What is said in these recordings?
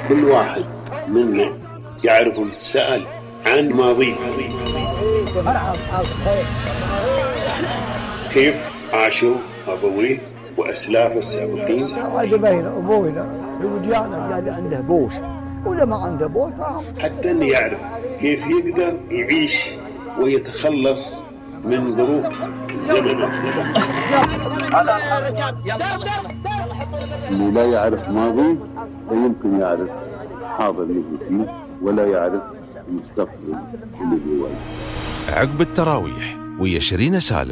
كل واحد منا يعرف ويتساءل عن ماضيه، كيف عاشوا أبويه وأسلاف السابقين. هذا بين أبوينا وجانا اللي عنده بوش ولا ما عنده بوش، حتى أن يعرف كيف يقدر يعيش ويتخلص من ظروف زمنه. اللي لا يعرف ماضي لا يمكن يعرف حاضر اللي فيه، ولا يعرف المستقبل اللي هو. عقب التراويح ويا شيرين سالم.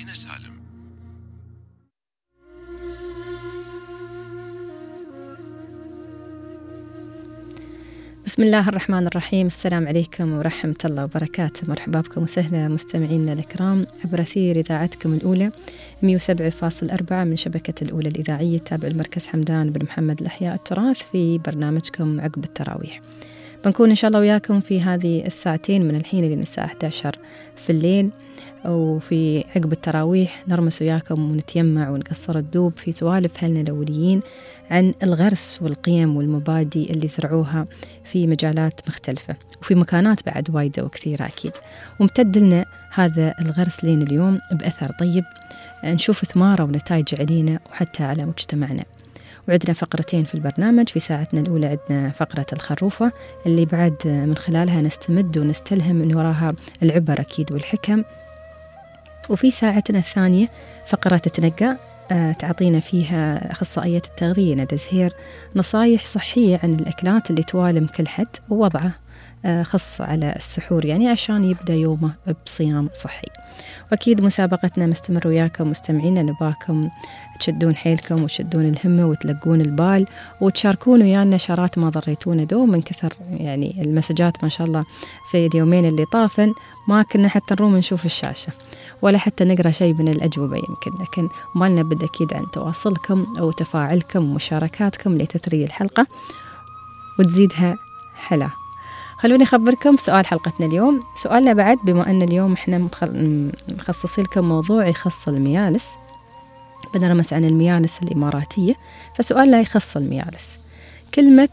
بسم الله الرحمن الرحيم. السلام عليكم ورحمة الله وبركاته. مرحبا بكم وسهلا مستمعينا الكرام عبر أثير إذاعتكم الأولى 107.4 من شبكة الأولى الإذاعية تابع المركز حمدان بن محمد الأحياء التراث في برنامجكم عقب التراويح. بنكون إن شاء الله وياكم في هذه الساعتين من الحين لين الساعة 11 في الليل، وفي عقب التراويح نرمس وياكم ونتيمع ونقصر الدوب في سوالف أهلنا الأوليين عن الغرس والقيم والمبادئ اللي زرعوها في مجالات مختلفة وفي مكانات بعد وايدة وكثيرة أكيد، وامتد لنا هذا الغرس لين اليوم بأثر طيب نشوف ثماره ونتائج علينا وحتى على مجتمعنا. وعندنا فقرتين في البرنامج. في ساعتنا الأولى عندنا فقرة الخروفة اللي بعد من خلالها نستمد ونستلهم من وراها العبر أكيد والحكم. وفي ساعتنا الثانية فقرة تتنقى تعطينا فيها أخصائية التغذية ندى زهير نصايح صحية عن الأكلات اللي توالم كل حد ووضعه خص على السحور، يعني عشان يبدأ يومه بصيام صحي. وأكيد مسابقتنا مستمر وياكم مستمعينا، نباكم تشدون حيلكم وتشدون الهمة وتلقون البال وتشاركون ويانا نشرات ما ضريتونا دوم من كثر يعني المسجات ما شاء الله. في اليومين اللي طافن ما كنا حتى نروم نشوف الشاشة ولا حتى نقرأ شيء من الأجوبة يمكن، لكن مالنا بد أكيد عن تواصلكم أو تفاعلكم ومشاركاتكم لتثري الحلقة وتزيدها حلا. خلوني أخبركم سؤال حلقتنا اليوم. سؤالنا بعد بما أن اليوم إحنا مخصصين لكم موضوع يخص الميالس، بنرمس عن الميالس الإماراتية، فسؤالنا يخص الميالس. كلمة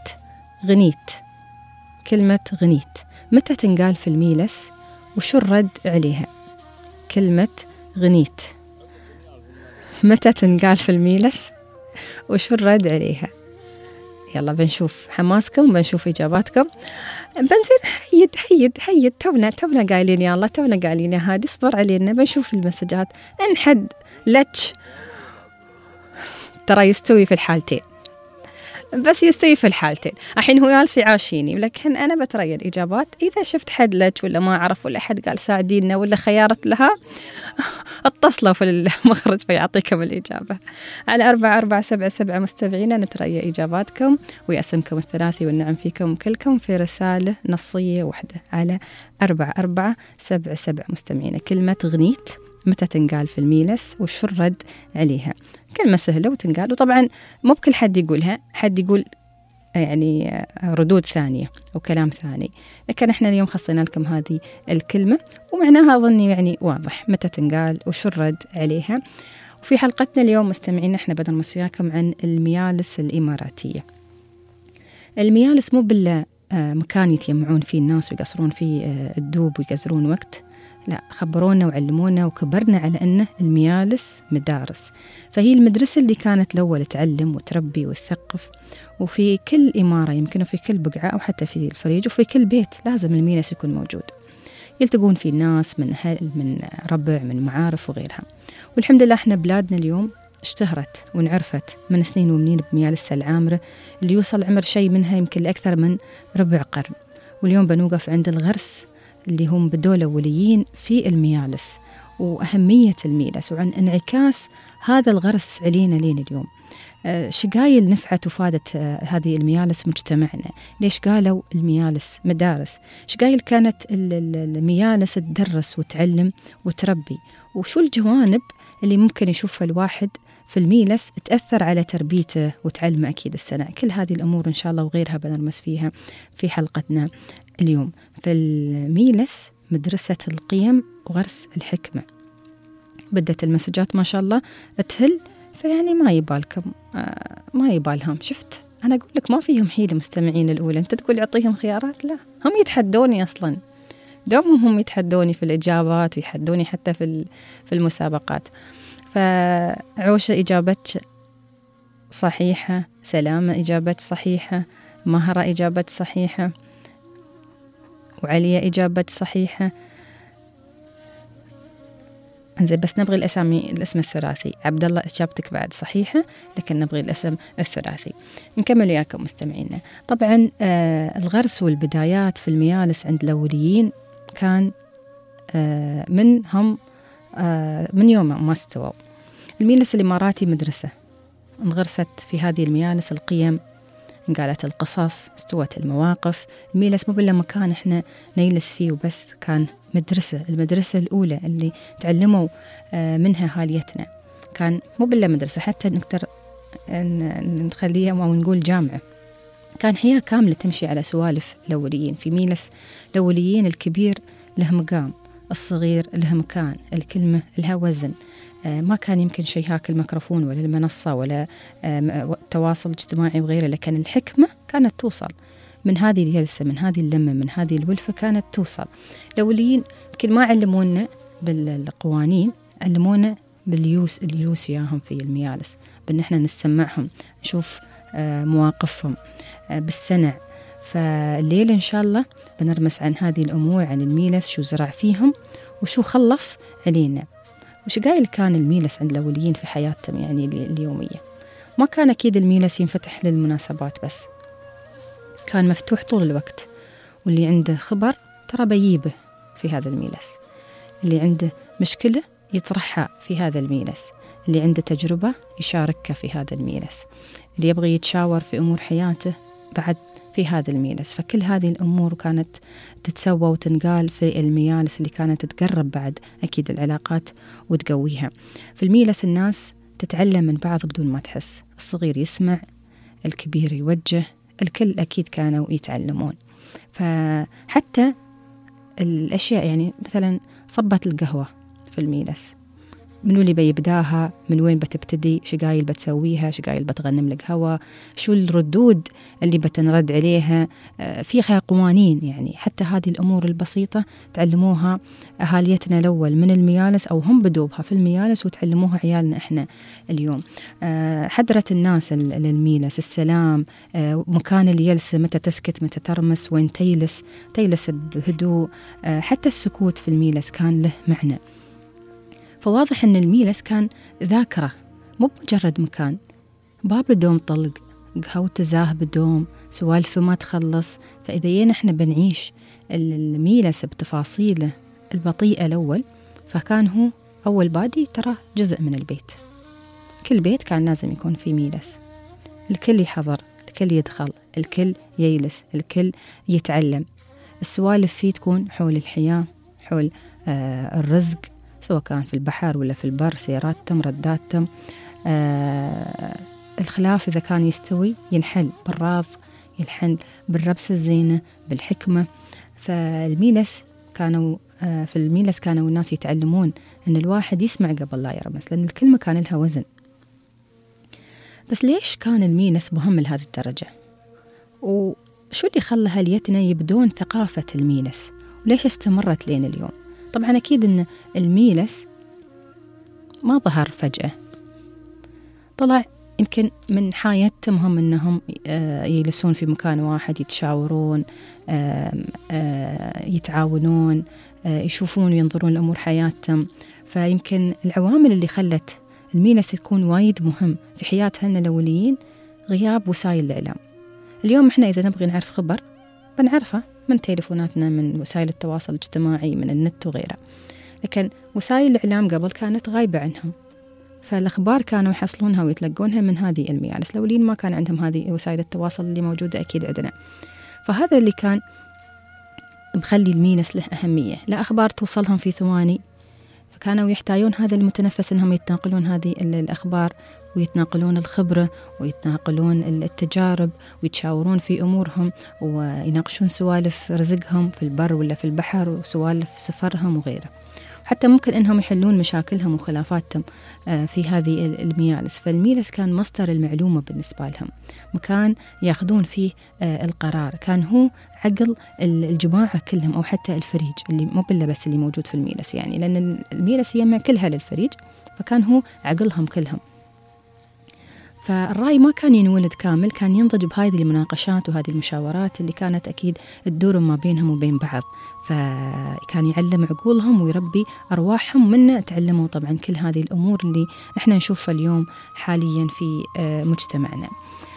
غنيت متى تنقال في الميلس وشو الرد عليها؟ كلمة غنيت متى تنقال في الميلس وشو الرد عليها؟ يلا بنشوف حماسكم، بنشوف إجاباتكم، بنزين هيد تونا قايلين يلا تونا قايلين يا هادي اصبر علينا، بنشوف المسجات انحد لتش ترى يستوي في الحالتين، بس يستوي في الحالتين. الحين هو جالس يعاشيني، لكن أنا بتريا الإجابات. إذا شفت حد لك ولا ما أعرف ولا حد قال ساعدينا ولا خيارت لها اتصلوا في المخرج فيعطيكم الإجابة على 4477 مستمعينا. نتريا إجاباتكم ويأسمكم الثلاثي والنعم فيكم كلكم في رسالة نصية واحدة على 4477 مستمعينا. كلمة غنيت متى تنقال في الميلس وشو الرد عليها؟ كلمة سهلة وتنقال، وطبعا مو بكل حد يقولها، حد يقول يعني ردود ثانية أو كلام ثاني، لكن احنا اليوم خصينا لكم هذه الكلمة ومعناها أظني يعني واضح متى تنقال وشو الرد عليها. وفي حلقتنا اليوم مستمعين احنا بدنا وياكم عن الميالس الإماراتية. الميالس مو بالله مكان يتجمعون فيه الناس ويقصرون فيه الدوب ويقصرون وقت، لا، خبرونا وعلمونا وكبرنا على أنه الميالس مدارس، فهي المدرسة اللي كانت الأول تعلم وتربي وتثقف. وفي كل إمارة يمكن في كل بقعة أو حتى في الفريج وفي كل بيت لازم الميلس يكون موجود، يلتقون فيه الناس من من ربع من معارف وغيرها. والحمد لله احنا بلادنا اليوم اشتهرت وانعرفت من سنين ومنين بميالسها العامرة اللي يوصل عمر شيء منها يمكن لأكثر من ربع قرن. واليوم بنوقف عند الغرس اللي هم بدولة وليين في الميالس وأهمية الميلس وعن انعكاس هذا الغرس علينا لين اليوم. شقايل نفعت وفادت هذه الميالس مجتمعنا. ليش قالوا الميالس مدارس؟ شقايل كانت الميالس تدرس وتعلم وتربي، وشو الجوانب اللي ممكن يشوفها الواحد في الميلس تأثر على تربيته وتعلمه أكيد السنة. كل هذه الأمور إن شاء الله وغيرها بنرمس فيها في حلقتنا اليوم. في الميلس مدرسة القيم وغرس الحكمة. بدت المسجات ما شاء الله تهل، فيعني ما يبالكم ما يبالهم. شفت أنا أقول لك ما فيهم حيلة مستمعين الأولى، أنت تقول أعطيهم خيارات، لا هم يتحدوني أصلا، دومهم هم يتحدوني في الإجابات ويتحدوني حتى في المسابقات. فعوشة إجابتك صحيحة، سلامة إجابتك صحيحة، مهرة إجابتك صحيحة، وعليا إجابتك صحيحة. انزين بس نبغي الاسم الثلاثي. عبد الله إجابتك بعد صحيحة، لكن نبغي الاسم الثلاثي. نكمل وياكم مستمعينا. طبعا الغرس والبدايات في الميالس عند الأوليين كان من يوم ما استووا. الميلس الإماراتي مدرسة، انغرست في هذه الميالس القيم، انقالت القصص، استوت المواقف. الميلس مو بالله مكان احنا نجلس فيه وبس، كان مدرسة، المدرسة الأولى اللي تعلموا منها هاليتنا. كان مو بالله مدرسة، حتى نقدر نخليها أو نقول جامعة. كان حياة كاملة تمشي على سوالف الأوليين. في ميلس الأوليين الكبير له مقام، الصغير له مكان، الكلمة لها وزن. ما كان يمكن شيء هاك الميكروفون ولا المنصة ولا التواصل الاجتماعي وغيره، لكن الحكمة كانت توصل من هذه الجلسة، من هذه اللمة، من هذه الولفة كانت توصل. الأوليين يمكن ما علمونا بالقوانين، علمونا اليوس وياهم في الميالس، بأن احنا نسمعهم، نشوف مواقفهم بالسنع. فالليلة إن شاء الله بنرمس عن هذه الأمور، عن الميلس، شو زرع فيهم وشو خلف علينا، وش قايل كان الميلس عند الأوليين في حياتهم يعني اليومية. ما كان أكيد الميلس ينفتح للمناسبات بس، كان مفتوح طول الوقت. واللي عنده خبر ترى بيجيبه في هذا الميلس، اللي عنده مشكلة يطرحها في هذا الميلس، اللي عنده تجربة يشاركها في هذا الميلس، اللي يبغي يتشاور في أمور حياته بعد في هذا الميلس. فكل هذه الأمور كانت تتسوى وتنقال في الميالس اللي كانت تقرب بعد أكيد العلاقات وتقويها. في الميلس الناس تتعلم من بعض بدون ما تحس، الصغير يسمع، الكبير يوجه، الكل أكيد كانوا يتعلمون. فحتى الأشياء يعني مثلا صبة القهوة في الميلس، منو اللي بيبداها، من وين بتبتدي، شقايل بتسويها، شقايل بتغنم القهوة، شو الردود اللي بتنرد عليها، فيها قوانين. يعني حتى هذه الأمور البسيطة تعلموها أهاليتنا الأول من الميالس، أو هم بدوبها في الميالس وتعلموها عيالنا إحنا اليوم. حضرة الناس للميلس، السلام، مكان الجلسة، متى تسكت، متى ترمس، وين تيلس بهدوء. حتى السكوت في الميلس كان له معنى. فواضح أن الميلس كان ذاكرة، مو مجرد مكان. باب دوم طلق، قهوة زاه بدوم، سوالف ما تخلص. فإذا يين احنا بنعيش الميلس بتفاصيله البطيئة الأول، فكان هو أول بادي ترى جزء من البيت. كل بيت كان لازم يكون فيه ميلس، الكل يحضر، الكل يدخل، الكل يجلس، الكل يتعلم. السوالف فيه تكون حول الحياة، حول الرزق، سواء كان في البحر ولا في البر، سياراتهم، رداتهم. الخلاف إذا كان يستوي ينحل بالراض، ينحل بالربس الزينة، بالحكمة. فالميلس كانوا في الميلس كانوا الناس يتعلمون أن الواحد يسمع قبل لا يرمس، لأن الكلمة كان لها وزن. بس ليش كان الميلس مهم لهذه الدرجة؟ وشو اللي خلى هاليتنا يبدون ثقافة الميلس؟ وليش استمرت لين اليوم؟ طبعا أكيد أن الميلس ما ظهر فجأة، طلع يمكن من حياتهم هم أنهم يجلسون في مكان واحد، يتشاورون، يتعاونون، يشوفون وينظرون لأمور حياتهم. فيمكن العوامل اللي خلت الميلس يكون وايد مهم في حياة هالنا الأوليين غياب وسائل الإعلام. اليوم إحنا إذا نبغي نعرف خبر بنعرفه من تليفوناتنا، من وسائل التواصل الاجتماعي، من النت وغيره. لكن وسائل الإعلام قبل كانت غايبة عنهم، فالأخبار كانوا يحصلونها ويتلقونها من هذه الميالس. الأولين ما كان عندهم هذه وسائل التواصل اللي موجودة أكيد عندنا. فهذا اللي كان مخلي الميلس له أهمية، لا أخبار توصلهم في ثواني، فكانوا يحتاجون هذا المتنفس أنهم يتناقلون هذه الأخبار، ويتناقلون الخبرة، ويتناقلون التجارب، ويتشاورون في أمورهم، ويناقشون سوالف رزقهم في البر ولا في البحر، وسوالف سفرهم وغيره. حتى ممكن أنهم يحلون مشاكلهم وخلافاتهم في هذه الميالس. فالميلس كان مصدر المعلومة بالنسبة لهم، مكان ياخذون فيه القرار، كان هو عقل الجماعة كلهم، أو حتى الفريج اللي مو بالله بس اللي موجود في الميلس، يعني لأن الميلس يجمع كلها للفريج، فكان هو عقلهم كلهم. فالرأي ما كان ينولد كامل، كان ينضج بهذه المناقشات وهذه المشاورات اللي كانت أكيد تدور ما بينهم وبين بعض، فكان يعلم عقولهم ويربي أرواحهم، منه تعلموا طبعا كل هذه الأمور اللي إحنا نشوفها اليوم حاليا في مجتمعنا.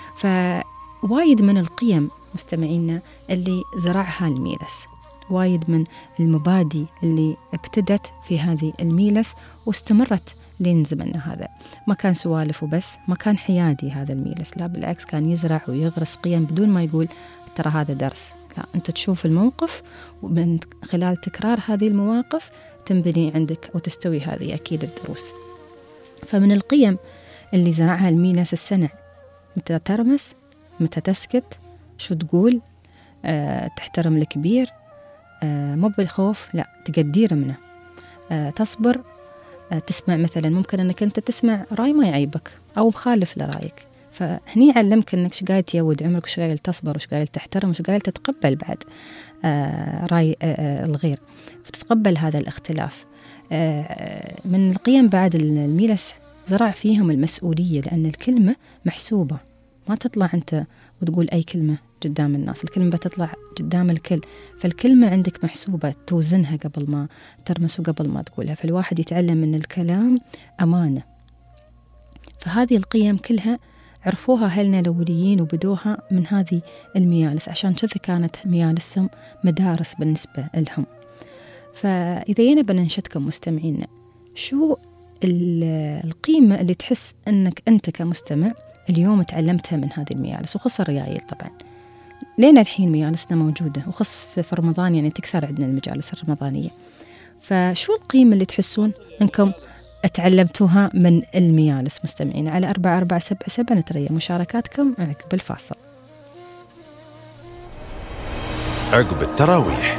فوايد من القيم مستمعينا اللي زرعها الميلس، وايد من المبادئ اللي ابتدت في هذه الميلس واستمرت لين زمننا هذا. ما كان سوالف وبس، ما كان حيادي هذا الميلس، لا بالعكس كان يزرع ويغرس قيم بدون ما يقول ترى هذا درس، لا أنت تشوف الموقف ومن خلال تكرار هذه المواقف تنبني عندك وتستوي هذه أكيد الدروس. فمن القيم اللي زرعها الميلس السنع، متى ترمس، متى تسكت، شو تقول، تحترم الكبير، مو بالخوف لا تقدير منه، تصبر، تسمع. مثلا ممكن أنك أنت تسمع رأي ما يعيبك أو مخالف لرأيك، فهني علمك أنك شو قاعد تيود عمرك، وش قاعد تصبر، وش قاعد تحترم، وش قاعد تتقبل بعد رأي الغير، فتتقبل هذا الاختلاف. من القيم بعد الميلس زرع فيهم المسؤولية، لأن الكلمة محسوبة، ما تطلع أنت وتقول أي كلمة قدام الناس، الكلمة بتطلع قدام الكل، فالكلمة عندك محسوبة، توزنها قبل ما ترمس وقبل ما تقولها، فالواحد يتعلم من الكلام أمانة. فهذه القيم كلها عرفوها أهلنا الأوليين وبدوها من هذه الميالس، عشان كذا كانت ميالسهم مدارس بالنسبة لهم. فإذا ينا بننشدكم مستمعينا، شو القيمة اللي تحس أنك أنت كمستمع اليوم تعلمتها من هذه الميالس، وخص الريايل طبعا لين الحين ميالسنا موجودة، وخص في رمضان يعني تكثر عندنا المجالس الرمضانية. فشو القيمة اللي تحسون أنكم تعلمتوها من الميالس مستمعين؟ على 4477 نتريا مشاركاتكم عقب الفاصل. عقب التراويح.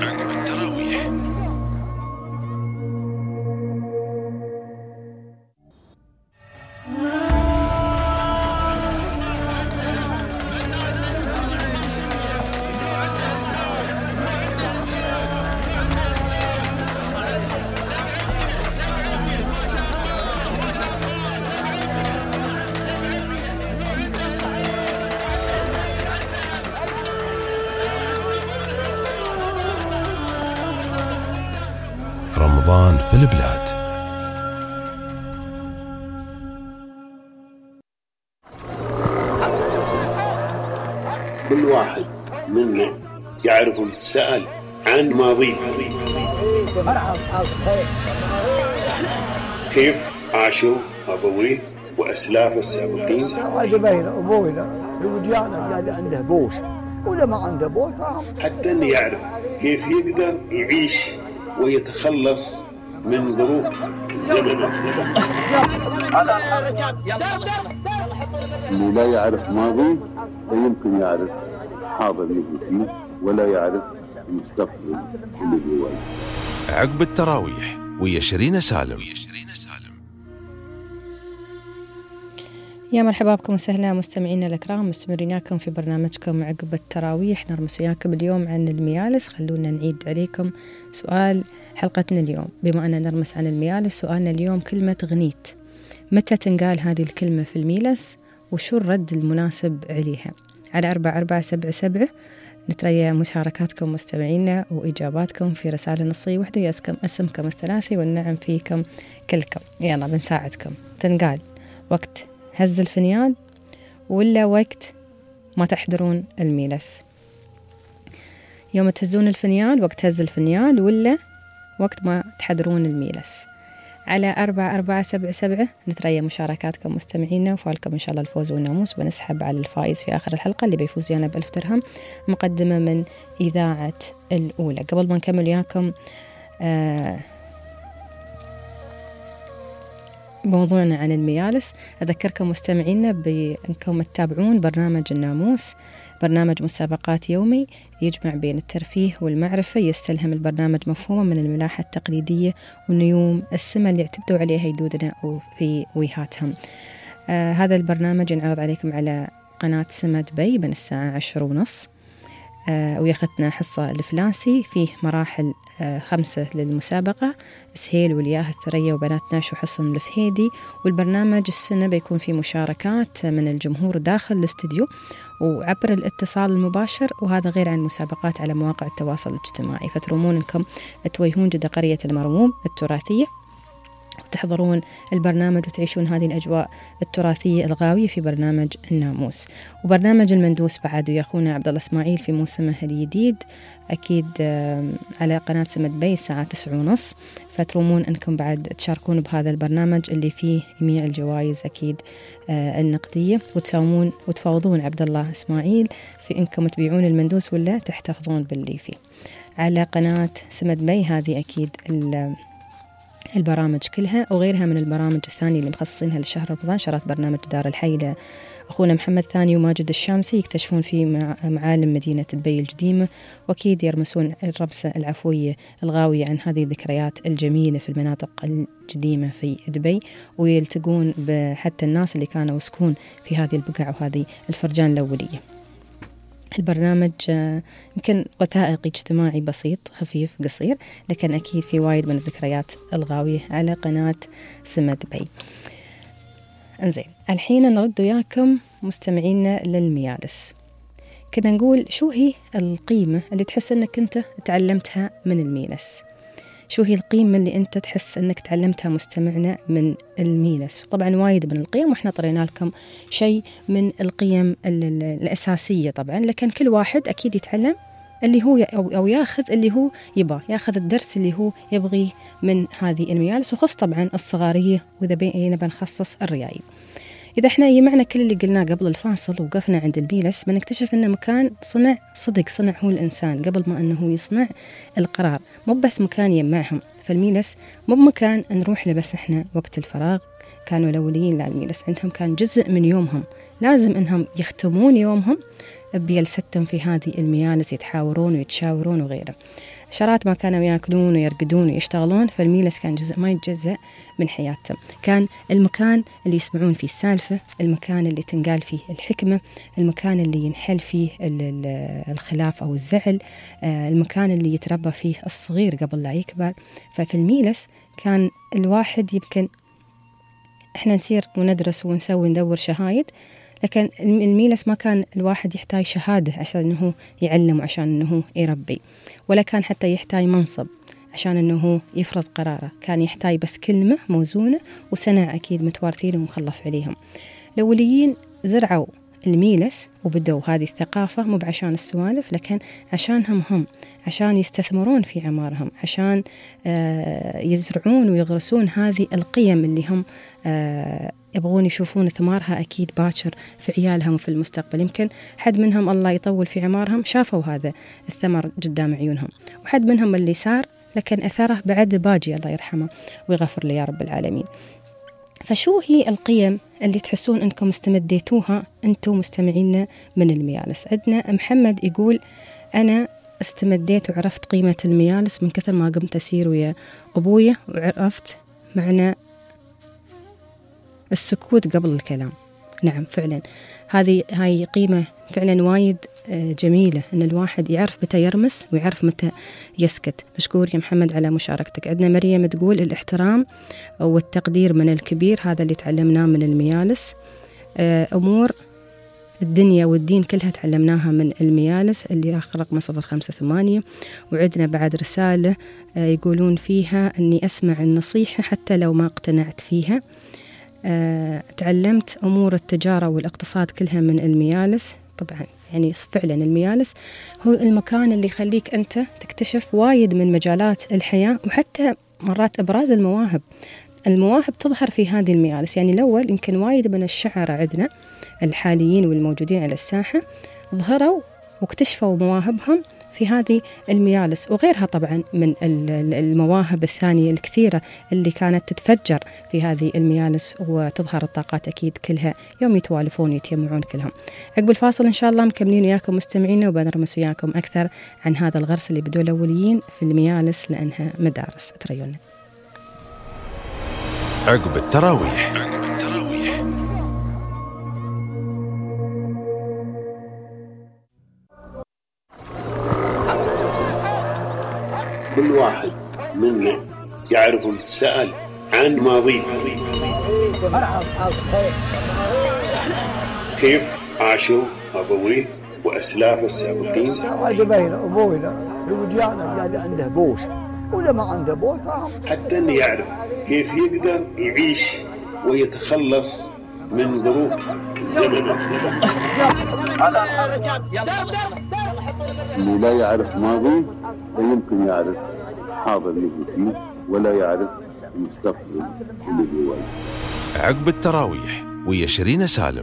رمضان في البلاد. كل واحد منا يعرف ويتساءل عن ماضيه، كيف عاشوا أبويه وأسلاف السابقين. هذا بين أبوينا يوديانا اللي عنده بوش ولا ما عنده بوش، حتى أن يعرف كيف يقدر يعيش ويتخلص من ظروف زمنه. اللي لا يعرف ماضي لا يمكن يعرف حاضر اللي فيه، ولا يعرف المستقبل اللي جواه. عقب التراويح ويا شيرين سالم. يا مرحبا بكم وسهلا مستمعينا الأكرام، مستمرين وياكم في برنامجكم عقب التراويح. نرمس وياكم اليوم عن الميالس. خلونا نعيد عليكم سؤال حلقتنا اليوم، بما أننا نرمس عن الميالس. سؤالنا اليوم كلمة غنيت، متى تنقال هذه الكلمة في الميلس، وشو الرد المناسب عليها؟ على 4477 نتريا مشاركاتكم مستمعينا وإجاباتكم في رسالة نصية واحدة، يسكم اسمكم الثلاثي والنعم فيكم كلكم. يلا بنساعدكم. تنقال وقت هز الفنيان ولا وقت ما تحضرون الميلس؟ يوم تهزون الفنيان وقت هز الفنيان ولا وقت ما تحضرون الميلس؟ على 4477 نتريا مشاركاتكم مستمعينا، وفالكم إن شاء الله الفوز والناموس. ونسحب على الفائز في آخر الحلقة اللي بيفوز ويانا ب1000 درهم مقدمة من إذاعة الأولى. قبل ما نكمل وياكم موضوعنا عن الميالس. أذكركم مستمعينا بأنكم تتابعون برنامج الناموس، برنامج مسابقات يومي يجمع بين الترفيه والمعرفة، يستلهم البرنامج مفهوما من الملاحة التقليدية ونيوم السمة اللي اعتمدوا عليها جدودنا في ويهاتهم. هذا البرنامج ينعرض عليكم على قناة سمة دبي من الساعة 10:30، وياخذنا حصة الفلاسي فيه مراحل 5 للمسابقة: سهيل والياه الثريا وبنات ناش وحصن الفهيدي. والبرنامج السنة بيكون فيه مشاركات من الجمهور داخل الاستديو وعبر الاتصال المباشر، وهذا غير عن مسابقات على مواقع التواصل الاجتماعي. فترومون انكم توجهون جدا قرية المرموم التراثية وتحضرون البرنامج وتعيشون هذه الأجواء التراثية الغاوية في برنامج الناموس. وبرنامج المندوس بعد ويا أخونا عبد الله إسماعيل في موسمه الجديد أكيد على قناة سمة دبي الساعة 9:30. فترومون أنكم بعد تشاركون بهذا البرنامج اللي فيه جميع الجوائز أكيد النقدية، وتساومون وتفاوضون عبد الله إسماعيل في أنكم تبيعون المندوس ولا تحتفظون باللي فيه. على قناة سمة دبي هذه أكيد البرامج كلها وغيرها من البرامج الثانية اللي مخصصينها لشهر رمضان. شارك برنامج دار الحي أخونا محمد ثاني وماجد الشامسي يكتشفون فيه معالم مدينة دبي القديمة، وأكيد يرمسون الرمسة العفوية الغاوية عن هذه الذكريات الجميلة في المناطق القديمة في دبي، ويلتقون حتى الناس اللي كانوا يسكون في هذه البقع وهذه الفرجان الأولية. البرنامج يمكن وثائقي اجتماعي بسيط خفيف قصير، لكن أكيد في وايد من الذكريات الغاوية على قناة سمة دبي. انزين، الحين نرد وياكم مستمعينا للميالس. كنا نقول شو هي القيمة اللي تحس أنك أنت تعلمتها من الميلس؟ شو هي القيمة اللي أنت تحس أنك تعلمتها مستمعنا من الميلس؟ طبعا وايد من القيم، وإحنا طرينا لكم شيء من القيم الأساسية طبعا، لكن كل واحد أكيد يتعلم اللي هو أو ياخذ اللي هو يبغى، ياخذ الدرس اللي هو يبغيه من هذه الميالس، وخص طبعا الصغارية وإذا بينا بنخصص الريايل. إذا إحنا يجمعنا كل اللي قلناه قبل الفاصل وقفنا عند الميلس، بنكتشف أنه مكان صنع صدق، صنع هو الإنسان قبل ما أنه يصنع القرار، مو بس مكان يجمعهم. فالميلس مو بمكان نروح له بس إحنا وقت الفراغ. كانوا الأوليين لا، الميلس عندهم كان جزء من يومهم، لازم إنهم يختمون يومهم بجلستهم في هذه الميالس، يتحاورون ويتشاورون وغيره. شرات ما كانوا يأكلون ويرقدون ويشتغلون، فالميلس كان جزء ما يتجزأ من حياتهم. كان المكان اللي يسمعون فيه السالفة، المكان اللي تنقال فيه الحكمة، المكان اللي ينحل فيه الخلاف أو الزعل، المكان اللي يتربى فيه الصغير قبل لا يكبر. ففي الميلس كان الواحد يمكن إحنا نسير وندرس ونسوي ندور شهايد، لكن الميلس ما كان الواحد يحتاج شهادة عشان أنه يعلم وعشان أنه يربي، ولا كان حتى يحتاج منصب عشان أنه يفرض قراره. كان يحتاج بس كلمة موزونة وسنع أكيد متوارثين ومخلف عليهم. الأوليين زرعوا الميلس وبدوا هذه الثقافة مو بعشان السوالف، لكن عشانهم هم، عشان يستثمرون في عمارهم، عشان يزرعون ويغرسون هذه القيم اللي هم يبغون يشوفون ثمارها أكيد باكر في عيالهم وفي المستقبل. يمكن حد منهم الله يطول في عمارهم شافوا هذا الثمر قدام عيونهم، وحد منهم اللي صار لكن أثره بعد باجي الله يرحمه ويغفر لي يا رب العالمين. فشو هي القيم اللي تحسون أنكم استمديتوها أنتم مستمعين من الميالس؟ عندنا محمد يقول أنا استمديت وعرفت قيمة الميالس من كثر ما قمت أسير ويا أبويا، وعرفت معنى السكوت قبل الكلام. نعم فعلا هاي قيمة فعلا وايد جميلة، أن الواحد يعرف متى يرمس ويعرف متى يسكت. مشكور يا محمد على مشاركتك. عندنا مريم تقول الاحترام والتقدير من الكبير، هذا اللي تعلمناه من الميالس. أمور الدنيا والدين كلها تعلمناها من الميالس اللي آخر رقم 058. وعندنا بعد رسالة يقولون فيها أني أسمع النصيحة حتى لو ما اقتنعت فيها. تعلمت أمور التجارة والاقتصاد كلها من الميالس. طبعا يعني فعلا الميالس هو المكان اللي يخليك أنت تكتشف وايد من مجالات الحياة، وحتى مرات إبراز المواهب تظهر في هذه الميالس. يعني الأول يمكن وايد من الشعراء عندنا الحاليين والموجودين على الساحة ظهروا واكتشفوا مواهبهم في هذه الميالس وغيرها طبعا من المواهب الثانية الكثيرة اللي كانت تتفجر في هذه الميالس وتظهر الطاقات أكيد كلها يوم يتوالفون ويتجمعون كلهم. عقب الفاصل إن شاء الله مكملين وياكم مستمعينا وبنرمس وياكم أكثر عن هذا الغرس اللي بدوا الأوليين في الميالس لأنها مدارس. تريونا عقب التراويح. كل واحد منا يعرف ويتساءل عن ماضيه، كيف عاشوا أبويه وأسلافه السابقين. هذا بين أبوينا يوديانا اللي عنده بوش ولا ما عنده بوش، حتى أن يعرف كيف يقدر يعيش ويتخلص من ظروف الزمن. اللي لا يعرف ماضي لا يمكن يعرف حاضر اللي فيه ولا يعرف المستقبل اللي بيواجهه. عقب التراويح ويا شيرين سالم.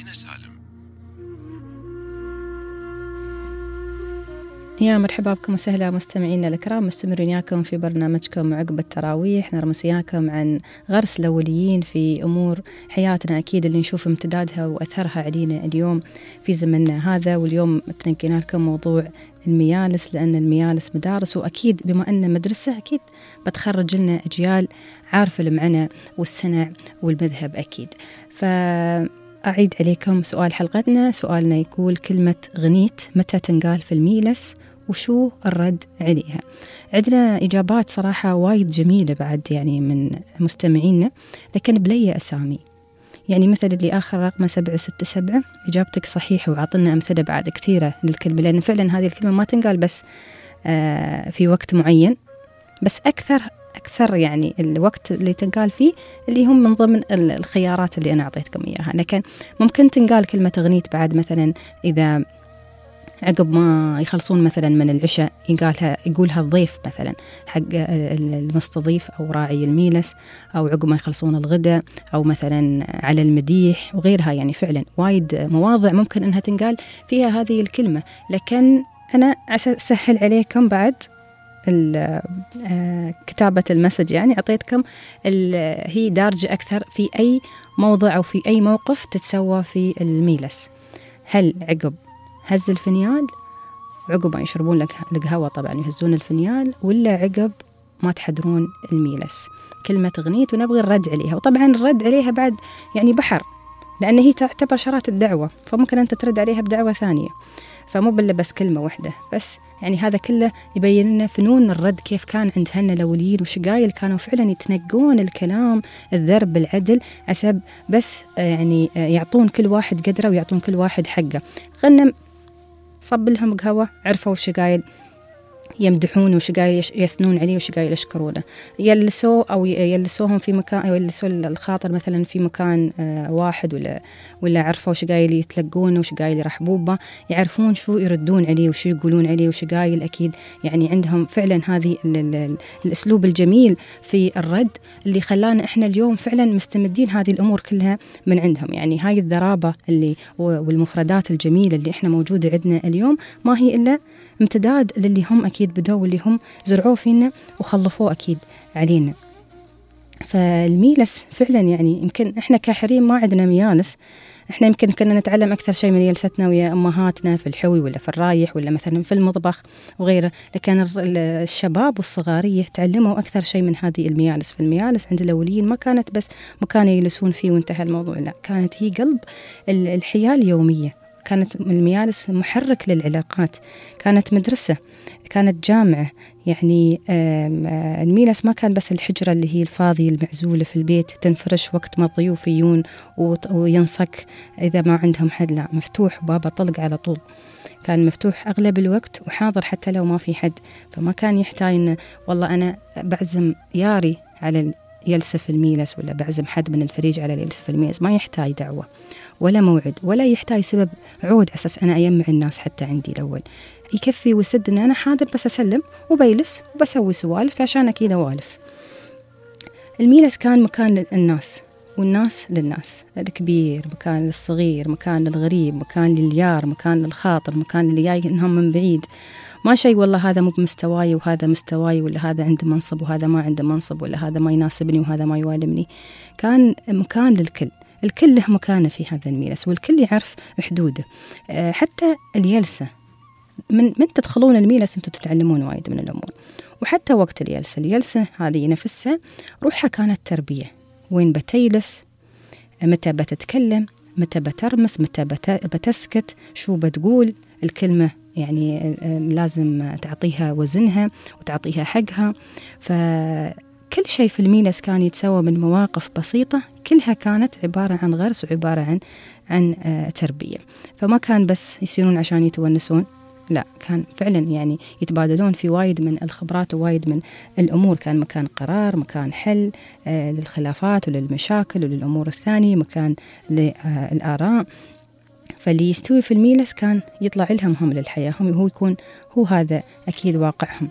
يا مرحبا بكم وسهلا مستمعينا الكرام، مستمرين وياكم في برنامجكم عقب التراويح، نرمس وياكم عن غرس الأوليين في أمور حياتنا أكيد اللي نشوف امتدادها وأثرها علينا اليوم في زمننا هذا. واليوم تنقينا لكم موضوع الميالس، لأن الميالس مدارس، وأكيد بما أن مدرسة أكيد بتخرج لنا أجيال عارفة المعنى والسنع والمذهب أكيد. فأعيد عليكم سؤال حلقتنا. سؤالنا يقول: كلمة غنيت متى تنقال في الميلس وشو الرد عليها؟ عندنا إجابات صراحة وايد جميلة بعد يعني من مستمعينا، لكن بلي أسامي. يعني مثل اللي آخر رقم 767 إجابتك صحيحة، وعطنا أمثلة بعد كثيرة للكلمة، لأن فعلا هذه الكلمة ما تنقال بس في وقت معين، بس أكثر يعني الوقت اللي تنقال فيه اللي هم من ضمن الخيارات اللي أنا أعطيتكم إياها. لكن ممكن تنقال كلمة غنيت بعد مثلا إذا عقب ما يخلصون مثلا من العشاء يقولها الضيف مثلا حق المستضيف أو راعي الميلس، أو عقب ما يخلصون الغداء، أو مثلا على المديح وغيرها. يعني فعلا وايد مواضع ممكن أنها تنقال فيها هذه الكلمة. لكن أنا أسهل عليكم بعد كتابة المسج، يعني أعطيتكم هي دارجة أكثر في أي موضع أو في أي موقف تتسوى في الميلس. هل عقب هز الفنيال عقب ما يشربون القهوة طبعا يهزون الفنيال، ولا عقب ما تحضرون الميلس؟ كلمة غنيت ونبغي الرد عليها، وطبعا الرد عليها بعد يعني بحر، لأن هي تعتبر شرات الدعوة، فممكن أنت ترد عليها بدعوة ثانية، فمو بلا بس كلمة واحدة بس. يعني هذا كله يبين لنا فنون الرد كيف كان عند هنا الأوليين، وشقايل كانوا فعلا يتنقون الكلام الذرب بالعدل عسب بس يعني يعطون كل واحد قدره ويعطون كل واحد حقه. غنم صب لهم قهوة، عرفوا الشقايل يمدحون وشقايل يثنون عليه وشقايل يشكرونه، يلسوه أو يلسوهم في مكان، أو يلسوا الخاطر مثلا في مكان واحد، ولا عرفوا شقايل يتلقونه وشقايل يرحبوا به، يعرفون شو يردون عليه وشو يقولون عليه. وشقايل أكيد يعني عندهم فعلا هذه الأسلوب الجميل في الرد اللي خلانا إحنا اليوم فعلا مستمدين هذه الأمور كلها من عندهم. يعني هاي الذرابة اللي والمفردات الجميلة اللي إحنا موجودة عندنا اليوم ما هي إلا امتداد للي هم أكيد بدوا واللي هم زرعوه فينا وخلفوه أكيد علينا. فالميلس فعلا يعني يمكن إحنا كحريم ما عندنا ميالس، إحنا يمكن كنا نتعلم أكثر شيء من يلستنا ويا أمهاتنا في الحوي ولا في الرايح ولا مثلا في المطبخ وغيره، لكن الشباب والصغارية تعلموا أكثر شيء من هذه الميالس. فالميالس عند الأولين ما كانت بس مكان يجلسون فيه وانتهى الموضوع، لا، كانت هي قلب الحياة اليومية، كانت الميالس محرك للعلاقات، كانت مدرسة، كانت جامعة. يعني الميلس ما كان بس الحجرة اللي هي الفاضية المعزولة في البيت تنفرش وقت ما الضيوف يجون وينصك إذا ما عندهم حد، لا، مفتوح بابا طلق على طول، كان مفتوح أغلب الوقت وحاضر حتى لو ما في حد. فما كان يحتاج إن والله أنا بعزم ياري على يلسف الميلس ولا بعزم حد من الفريج على يلسف الميلس، ما يحتاج دعوة ولا موعد ولا يحتاج سبب عود أساس أنا أجمع الناس حتى عندي الأول. يكفي وسد أن أنا حاضر بس أسلم وبيلس وبسوي سوالف عشان أكيد أوالف. الميلس كان مكان للناس والناس للناس، الكبير مكان للصغير، مكان للغريب، مكان لليار، مكان للخاطر، مكان اللي جاي إنهم من بعيد، ما شيء والله هذا مو بمستواي وهذا مستواي، ولا هذا عنده منصب وهذا ما عنده منصب، ولا هذا ما يناسبني وهذا ما يوالمني. كان مكان للكل، الكل له مكانه في هذا الميلس، والكل يعرف حدوده. حتى الجلسة من تدخلون الميلس أنتم تتعلمون وايد من الأمور. وحتى وقت الجلسة هذه نفسها روحها كانت تربية، وين بتجلس، متى بتتكلم، متى بترمس، متى بتسكت، شو بتقول الكلمة، يعني لازم تعطيها وزنها وتعطيها حقها. فكل شيء في الميلس كان يتسوى من مواقف بسيطة، كلها كانت عبارة عن غرس وعبارة عن تربية. فما كان بس يصيرون عشان يتونسون، لا، كان فعلا يعني يتبادلون في وايد من الخبرات ووايد من الأمور. كان مكان قرار، مكان حل للخلافات وللمشاكل وللأمور الثانية، مكان للآراء. فاللي يستوي في الميلس كان يطلع لهم هم للحياة، هو يكون هو هذا أكيد واقعهم.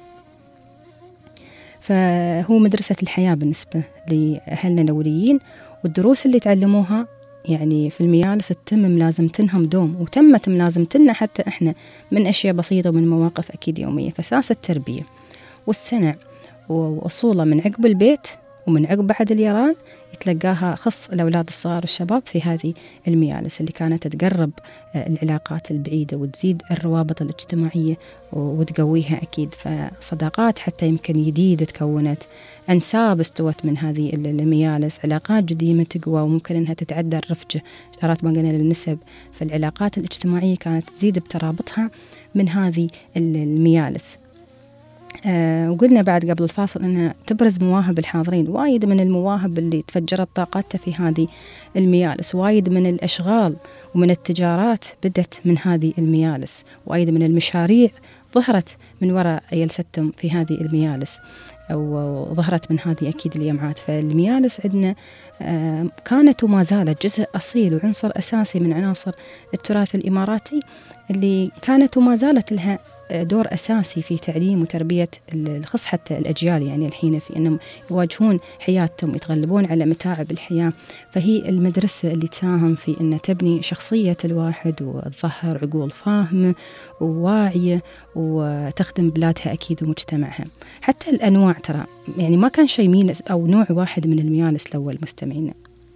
فهو مدرسة الحياة بالنسبة لأهلنا الأوليين، والدروس اللي تعلموها يعني في الميالس تتم ملازمتنهم دوم، وتمت ملازمتنا حتى إحنا من أشياء بسيطة ومن مواقف أكيد يومية. فأساس التربية والسنع وأصوله من عقب البيت ومن عقب بعد اليران يتلقاها خص الأولاد الصغار والشباب في هذه الميالس اللي كانت تقرب العلاقات البعيدة وتزيد الروابط الاجتماعية وتقويها أكيد. فصداقات حتى يمكن جديدة تكونت، أنساب استوت من هذه الميالس، علاقات جديدة تقوى وممكن أنها تتعدى الرفجة، إشارات ما قلنا للنسب. فالعلاقات الاجتماعية كانت تزيد بترابطها من هذه الميالس. وقلنا بعد قبل الفاصل أنها تبرز مواهب الحاضرين، وايد من المواهب اللي تفجرت طاقتها في هذه الميالس، وايد من الأشغال ومن التجارات بدت من هذه الميالس، وايد من المشاريع ظهرت من وراء جلستهم في هذه الميالس، أو ظهرت من هذه أكيد الجمعات. فالميالس عندنا كانت وما زالت جزء أصيل وعنصر أساسي من عناصر التراث الإماراتي، اللي كانت وما زالت لها دور أساسي في تعليم وتربية خص حتى الأجيال يعني الحين، في أنهم يواجهون حياتهم، يتغلبون على متاعب الحياة. فهي المدرسة اللي تساهم في أن تبني شخصية الواحد وتظهر عقول فاهمة وواعية وتخدم بلادها أكيد ومجتمعها. حتى الأنواع ترى يعني ما كان شيء ميلس أو نوع واحد من الميالس الأول مستمعينا،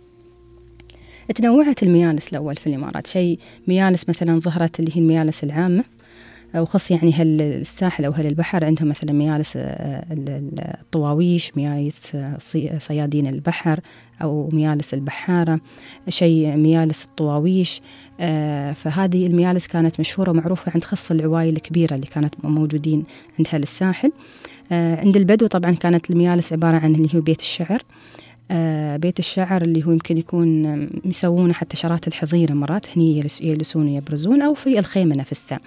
تنوعت الميالس الأول في الإمارات. شيء ميالس مثلا ظهرت اللي هي الميالس العامة، وخص يعني هل الساحل أو هل البحر عندهم مثلا ميالس الطواويش، ميالس صيادين البحر أو ميالس البحارة، شيء ميالس الطواويش. فهذه الميالس كانت مشهورة ومعروفة عند خص العوائل الكبيرة اللي كانت موجودين عندها الساحل. عند البدو طبعا كانت الميالس عبارة عن اللي هو بيت الشعر. بيت الشعر اللي هو يمكن يكون يسوونه حتى شارات الحظيرة مرات، هني يجلسون يبرزون، أو في الخيمة نفسها.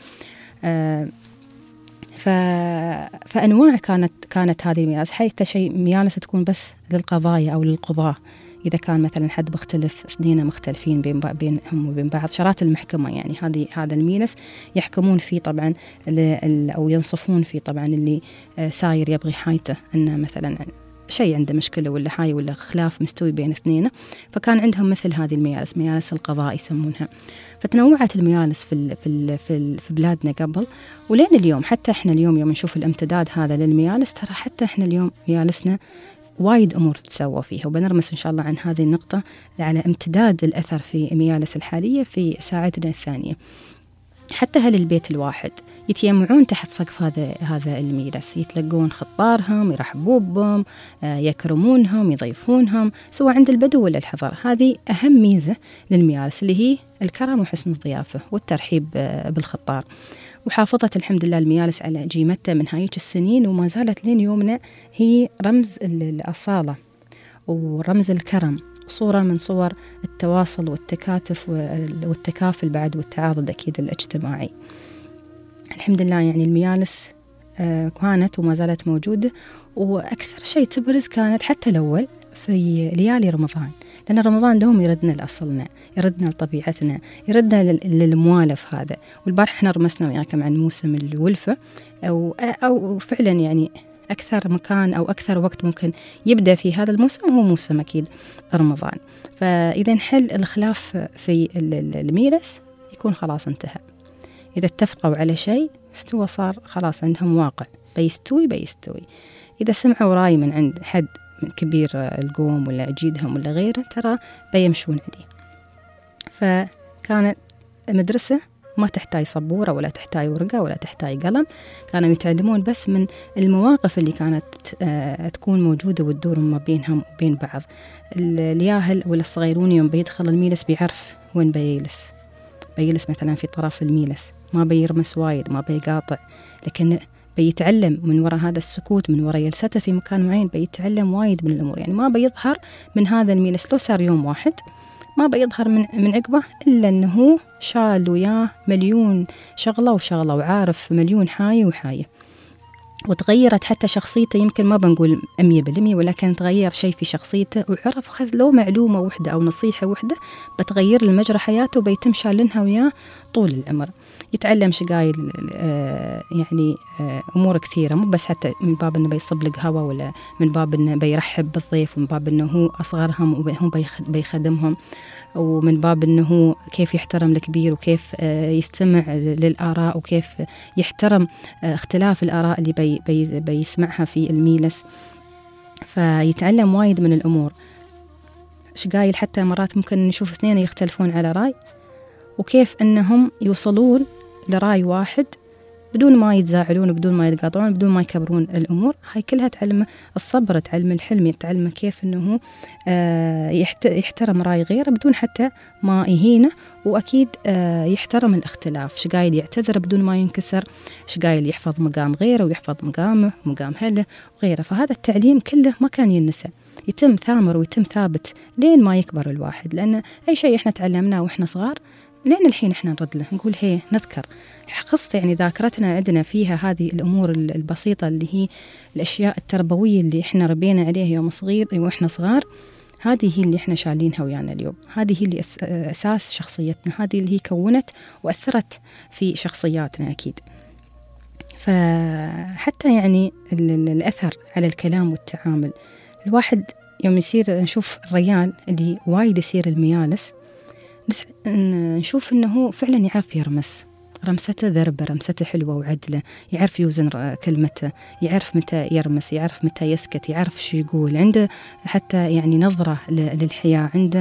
فأنواع كانت هذه الميالس. حتى شيء ميالس تكون بس للقضايا أو للقضاة، إذا كان مثلا حد مختلف، اثنين مختلفين بينهم وبين بعض، شارات المحكمة يعني هذا الميلس يحكمون فيه طبعا، أو ينصفون فيه طبعا اللي ساير يبغي حايته أنه مثلا شيء عنده مشكلة ولا حاي ولا خلاف مستوي بين اثنين. فكان عندهم مثل هذه الميالس، ميالس القضاء يسمونها. فتنوعت الميالس في بلادنا قبل ولين اليوم. حتى احنا اليوم يوم نشوف الامتداد هذا للميالس، ترى حتى احنا اليوم ميالسنا وايد أمور تتسوى فيها، وبنرمس إن شاء الله عن هذه النقطة على امتداد الأثر في ميالس الحالية في ساعتنا الثانية. حتى أهل البيت الواحد يتجمعون تحت سقف هذا الميلس، يتلقون خطارهم، يرحبوا بهم، يكرمونهم، يضيفونهم، سواء عند البدو ولا الحضر. هذه أهم ميزة للميالس اللي هي الكرم وحسن الضيافة والترحيب بالخطار. وحافظت الحمد لله الميالس على جيمتها من هايج السنين، وما زالت لين يومنا هي رمز الأصالة ورمز الكرم، صورة من صور التواصل والتكاتف والتكافل بعد والتعاضد أكيد الاجتماعي. الحمد لله يعني الميالس كانت وما زالت موجودة. وأكثر شيء تبرز كانت حتى الأول في ليالي رمضان، لأن رمضان دوم يردنا لأصلنا، يردنا لطبيعتنا، يردنا للموالف هذا. والبارح احنا رمسنا وياكم عن موسم الولفة، أو فعلا يعني أكثر مكان أو أكثر وقت ممكن يبدأ في هذا الموسم هو موسم أكيد رمضان. فإذا حل الخلاف في الميلس يكون خلاص انتهى. إذا اتفقوا على شيء استوى، صار خلاص عندهم واقع، بيستوي. إذا سمعوا رأي من عند حد من كبير القوم ولا أجيدهم ولا غيره، ترى بيمشون عليه. فكانت المدرسة ما تحتاج صبورة ولا تحتاج ورقة ولا تحتاج قلم، كانوا يتعلمون بس من المواقف اللي كانت تكون موجودة وتدور ما بينهم وبين بعض. الياهل ولا الصغيرون يوم بيدخل الميلس بيعرف وين بيجلس مثلا في طرف الميلس، ما بيرمس وايد، ما بيقاطع، لكن بيتعلم من وراء هذا السكوت، من وراء جلسته في مكان معين، بيتعلم وايد من الأمور. يعني ما بيظهر من هذا الميلس لو صار يوم واحد، ما بيظهر من عقبه إلا أنه شال وياه مليون شغلة وعارف مليون حاية وحاية، وتغيرت حتى شخصيته. يمكن ما بنقول 100%، ولكن تغير شيء في شخصيته، وعرف خذ له معلومة وحدة أو نصيحة وحدة بتغير المجرى حياته، وبيتم شالنها وياه طول العمر. يتعلم شقايل يعني أمور كثيرة، مو بس حتى من باب أنه بيصب لك هوا، ولا من باب أنه بيرحب بالضيف، ومن باب أنه هو أصغرهم وهو بيخدمهم، ومن باب أنه كيف يحترم الكبير، وكيف يستمع للآراء، وكيف يحترم اختلاف الآراء اللي بيسمعها في الميلس. فيتعلم وايد من الأمور. شقايل حتى مرات ممكن نشوف اثنين يختلفون على رأي، وكيف أنهم يوصلون لرأي واحد بدون ما يتزاعلون، بدون ما يتقاطعون، بدون ما يكبرون الأمور. هاي كلها تعلم الصبر، تعلم الحلم، تعلم كيف أنه يحترم رأي غيره بدون حتى ما يهينه، وأكيد يحترم الاختلاف. شقايل يعتذر بدون ما ينكسر، شقايل يحفظ مقام غيره ويحفظ مقامه ومقام أهله وغيره. فهذا التعليم كله ما كان ينسى، يتم ثامر ويتم ثابت لين ما يكبر الواحد. لأن أي شيء إحنا تعلمناه وإحنا صغار لين الحين إحنا نرد له، نقول هي نذكر خص، يعني ذاكرتنا عندنا فيها هذه الأمور البسيطة اللي هي الأشياء التربوية اللي إحنا ربينا عليها يوم صغير وإحنا صغار. هذه هي اللي إحنا شايلينها ويانا اليوم، هذه هي اللي أساس شخصيتنا، هذه اللي هي كونت وأثرت في شخصياتنا أكيد. فحتى يعني الأثر على الكلام والتعامل، الواحد يوم يصير نشوف الرجال اللي وايد يصير الميالس، نشوف إنه فعلا يعرف يرمس، رمسته ذربة، رمسته حلوة وعدلة، يعرف يوزن كلمته، يعرف متى يرمس، يعرف متى يسكت، يعرف شو يقول، عنده حتى يعني نظرة للحياة، عنده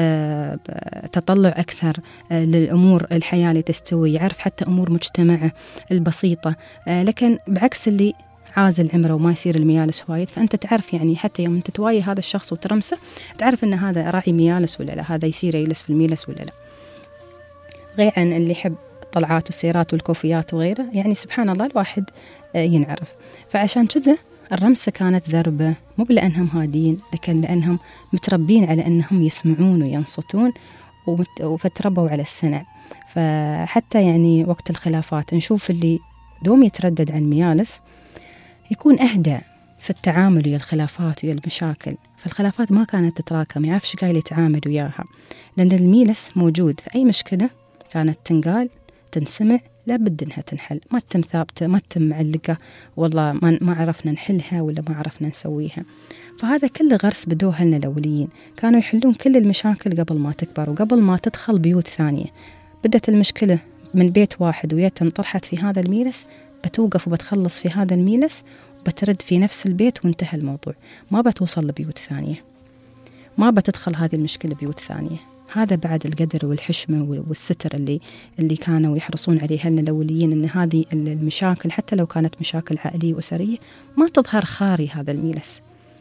تطلع أكثر للأمور الحياة اللي تستوي، يعرف حتى أمور مجتمعه البسيطة. لكن بعكس اللي عازل عمره وما يصير الميالس وايد، فأنت تعرف يعني حتى يوم أنت تواجه هذا الشخص وترمسه تعرف أن هذا راعي ميالس ولا لا، هذا يصير يجلس في الميلس ولا لا. غير عن اللي يحب طلعات والسيرات والكوفيات وغيره، يعني سبحان الله الواحد ينعرف. فعشان كذا الرمسة كانت ذربة، مو لأنهم هادين، لكن لأنهم متربين على أنهم يسمعون وينصتون وفتربوا على السمع. فحتى يعني وقت الخلافات نشوف اللي دوم يتردد عن الميالس يكون أهدى في التعامل ويا الخلافات ويا المشاكل. فالخلافات ما كانت تتراكم، يعرف شو قايل يتعامل وياها، لأن الميلس موجود في أي مشكلة كانت تنقال تنسمع لابد إنها تنحل، ما تتم ثابتة، ما تتم معلقة والله ما عرفنا نحلها ولا ما عرفنا نسويها. فهذا كله غرس بدوه لنا الأوليين، كانوا يحلون كل المشاكل قبل ما تكبر وقبل ما تدخل بيوت ثانية. بدت المشكلة من بيت واحد ويتم طرحت في هذا الميلس، بتوقف وبتخلص في هذا الميلس وبترد في نفس البيت وانتهى الموضوع، ما بتوصل لبيوت ثانية، ما بتدخل هذه المشكلة بيوت ثانية. هذا بعد القدر والحشمة والستر اللي كانوا يحرصون عليه لنا الأوليين، إن هذه المشاكل حتى لو كانت مشاكل عائلية وأسرية ما تظهر خاري هذا الميلس.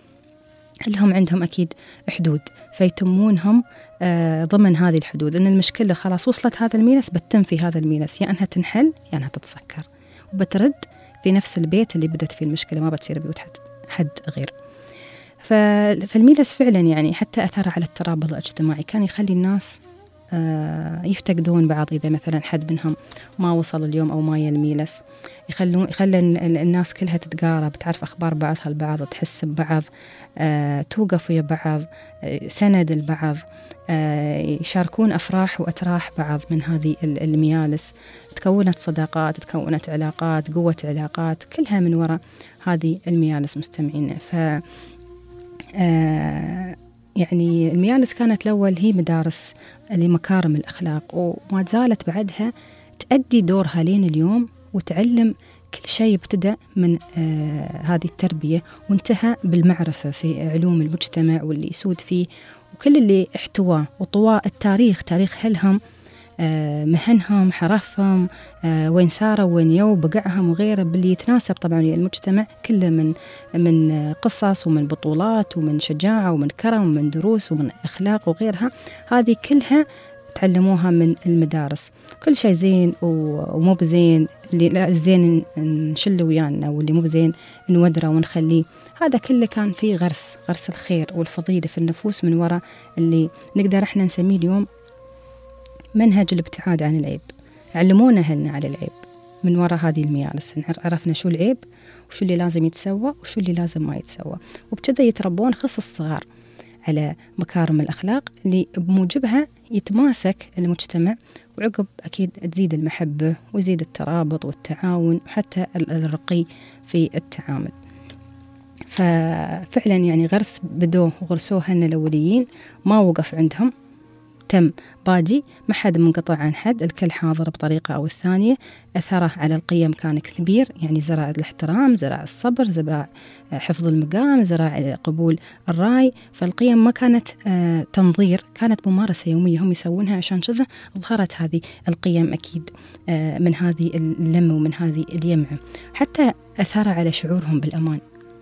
لهم عندهم أكيد حدود فيتمونهم ضمن هذه الحدود، إن المشكلة خلاص وصلت هذا الميلس بتتم في هذا الميلس، يا أنها تنحل يا أنها تتسكر وبترد في نفس البيت اللي بدت فيه المشكلة، ما بتصير بيوت حد غير. فالميلس فعلا يعني حتى أثر على الترابط الاجتماعي، كان يخلي الناس يفتقدون بعض. إذا مثلا حد منهم ما وصل اليوم أو ما الميلس، يخلي الناس كلها تتقارب، تعرف أخبار بعضها البعض، تحس ببعض، توقف ويا بعض، سند البعض، يشاركون أفراح وأتراح بعض من هذه الميالس. تكونت صداقات، تكونت علاقات، قوة علاقات، كلها من وراء هذه الميالس مستمعين. يعني الميالس كانت الأول هي مدارس لمكارم الأخلاق، وما زالت بعدها تأدي دورها لين اليوم وتعلم كل شيء ابتدأ من هذه التربية وانتهى بالمعرفة في علوم المجتمع واللي يسود فيه وكل اللي احتواه وطواء التاريخ، تاريخ أهلهم، مهنهم، حرفهم، وين ساروا وين يو بقعهم وغيره، باللي يتناسب طبعا المجتمع كله من قصص ومن بطولات ومن شجاعة ومن كرم ومن دروس ومن أخلاق وغيرها. هذه كلها تعلموها من المدارس. كل شيء زين ومو بزين، اللي لا زين نشله ويانا واللي مو بزين نودره ونخليه. هذا كله كان فيه غرس الخير والفضيلة في النفوس من وراء اللي نقدر احنا نسميه اليوم منهج الابتعاد عن العيب. علمونا أهلنا على العيب من وراء هذه الميالس، عرفنا شو العيب وشو اللي لازم يتسوى وشو اللي لازم ما يتسوى، وابتدى يتربون خص الصغار على مكارم الأخلاق اللي بموجبها يتماسك المجتمع، وعقب أكيد تزيد المحبة ويزيد الترابط والتعاون وحتى الرقي في التعامل. ففعلا يعني غرس بدوه وغرسوه هن الأوليين، ما وقف عندهم، تم باجي، ما حد منقطع عن حد، الكل حاضر بطريقة أو الثانية. أثره على القيم كان كبير، يعني زرع الاحترام، زرع الصبر، زرع حفظ المقام، زرع قبول الرأي. فالقيم ما كانت تنظير، كانت ممارسة يومية هم يسوونها، عشان كذا ظهرت هذه القيم أكيد من هذه اللمة ومن هذه اليمعة. حتى أثر على شعورهم بالأمان.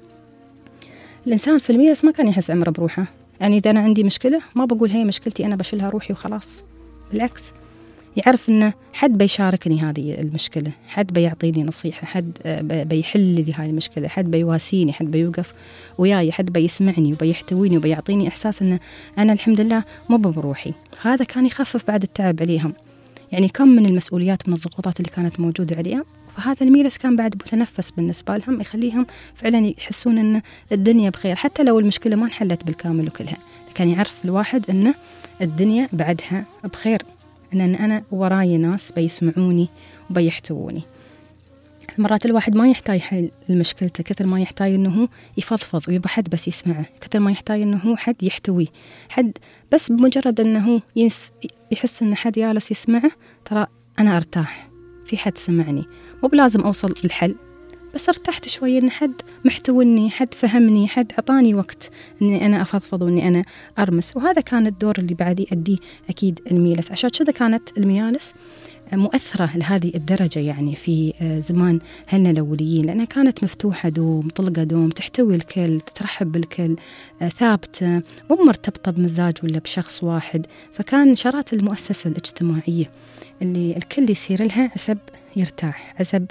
الإنسان في الميلس ما كان يحس عمره بروحه، يعني إذا أنا عندي مشكلة ما بقول هي مشكلتي أنا بشيلها روحي وخلاص، بالعكس يعرف إنه حد بيشاركني هذه المشكلة، حد بيعطيني نصيحة، حد بيحل لي هاي المشكلة، حد بيواسيني، حد بيوقف وياي، حد بيسمعني وبيحتويني وبيعطيني إحساس إنه أنا الحمد لله مو بروحي. هذا كان يخفف بعد التعب عليهم. يعني كم من المسؤوليات من الضغوطات اللي كانت موجودة عليهم، فهذا الميلس كان بعد متنفس بالنسبة لهم، يخليهم فعلا يحسون أن الدنيا بخير، حتى لو المشكلة ما انحلت بالكامل وكلها، لكن يعرف الواحد أن الدنيا بعدها بخير، أن أنا وراي ناس بيسمعوني وبيحتووني. مرات الواحد ما يحتاج يحل مشكلته كثر ما يحتاج أنه يفضفض ويبقى حد بس يسمعه، كثر ما يحتاج أنه حد يحتويه، حد بس بمجرد أنه يحس أن حد جالس يسمعه، ترى أنا أرتاح، في حد سمعني، مو بلازم أوصل الحل، بس ارتحت شوية إن حد محتويني، حد فهمني، حد عطاني وقت إني أنا أفضفض وإني أنا أرمس. وهذا كان الدور اللي بعد يؤديه أكيد الميلس. عشان كذا كانت الميالس مؤثرة لهذه الدرجة يعني في زمان هلنا الأوليين، لأنها كانت مفتوحة دوم، طلقة دوم، تحتوي الكل، تترحب بالكل، ثابتة، مو مرتبطة بمزاج ولا بشخص واحد. فكان شرات المؤسسة الاجتماعية اللي الكل يصير لها عسب يرتاح، عسب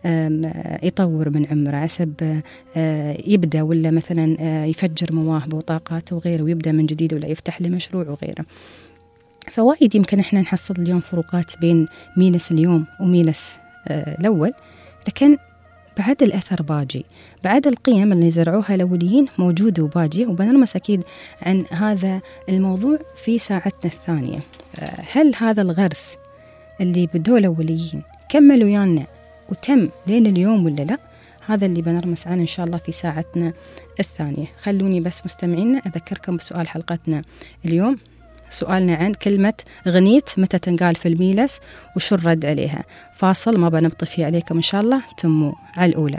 يطور من عمره، عسب يبدأ ولا مثلا يفجر مواهبه وطاقاته وغيره ويبدأ من جديد ولا يفتح له مشروع وغيره. فوايد يمكن احنا نحصل اليوم فروقات بين ميلس اليوم وميلس الأول، لكن بعد الأثر باجي، بعد القيم اللي زرعوها الأوليين موجودة وباجي. وبنرمس أكيد عن هذا الموضوع في ساعتنا الثانية. هل هذا الغرس اللي بدوا الأوليين كملوا يانا وتم لين اليوم ولا لا؟ هذا اللي بنرمس عنه إن شاء الله في ساعتنا الثانية. خلوني بس مستمعينا أذكركم بسؤال حلقتنا اليوم. سؤالنا عن كلمة غنيت متى تنقال في الميلس وشو الرد عليها. فاصل ما بنبطي فيه عليكم إن شاء الله، تموا على الأولى.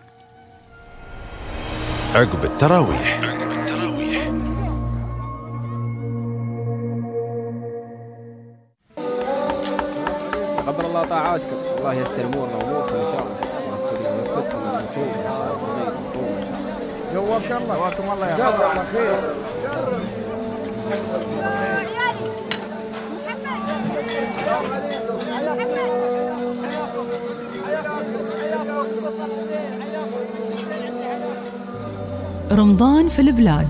عقب التراويح. تقبل الله طاعاتكم، الله ييسر امورنا واموركم ان شاء الله، ويوفقكم للوصول ان شاء الله. جواك الله، جواكم الله يا جزاك الله خير. رمضان في البلاد.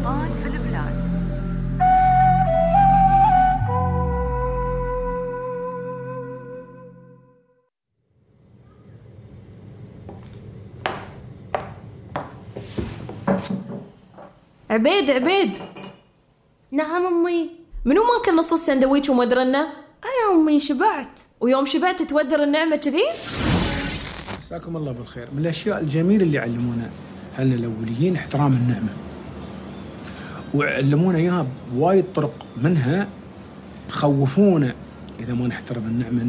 عبيد. نعم أمي. منو ماكل نص السندويش ومدرنا؟ أنا أمي شبعت. ويوم شبعت تودر النعمة كذي؟ مساكم الله بالخير. من الأشياء الجميلة اللي علمونا هل الأوليين احترام النعمة، وعلمونا إياها بوايد طرق، منها خوفونا إذا ما نحترم النعمة إنه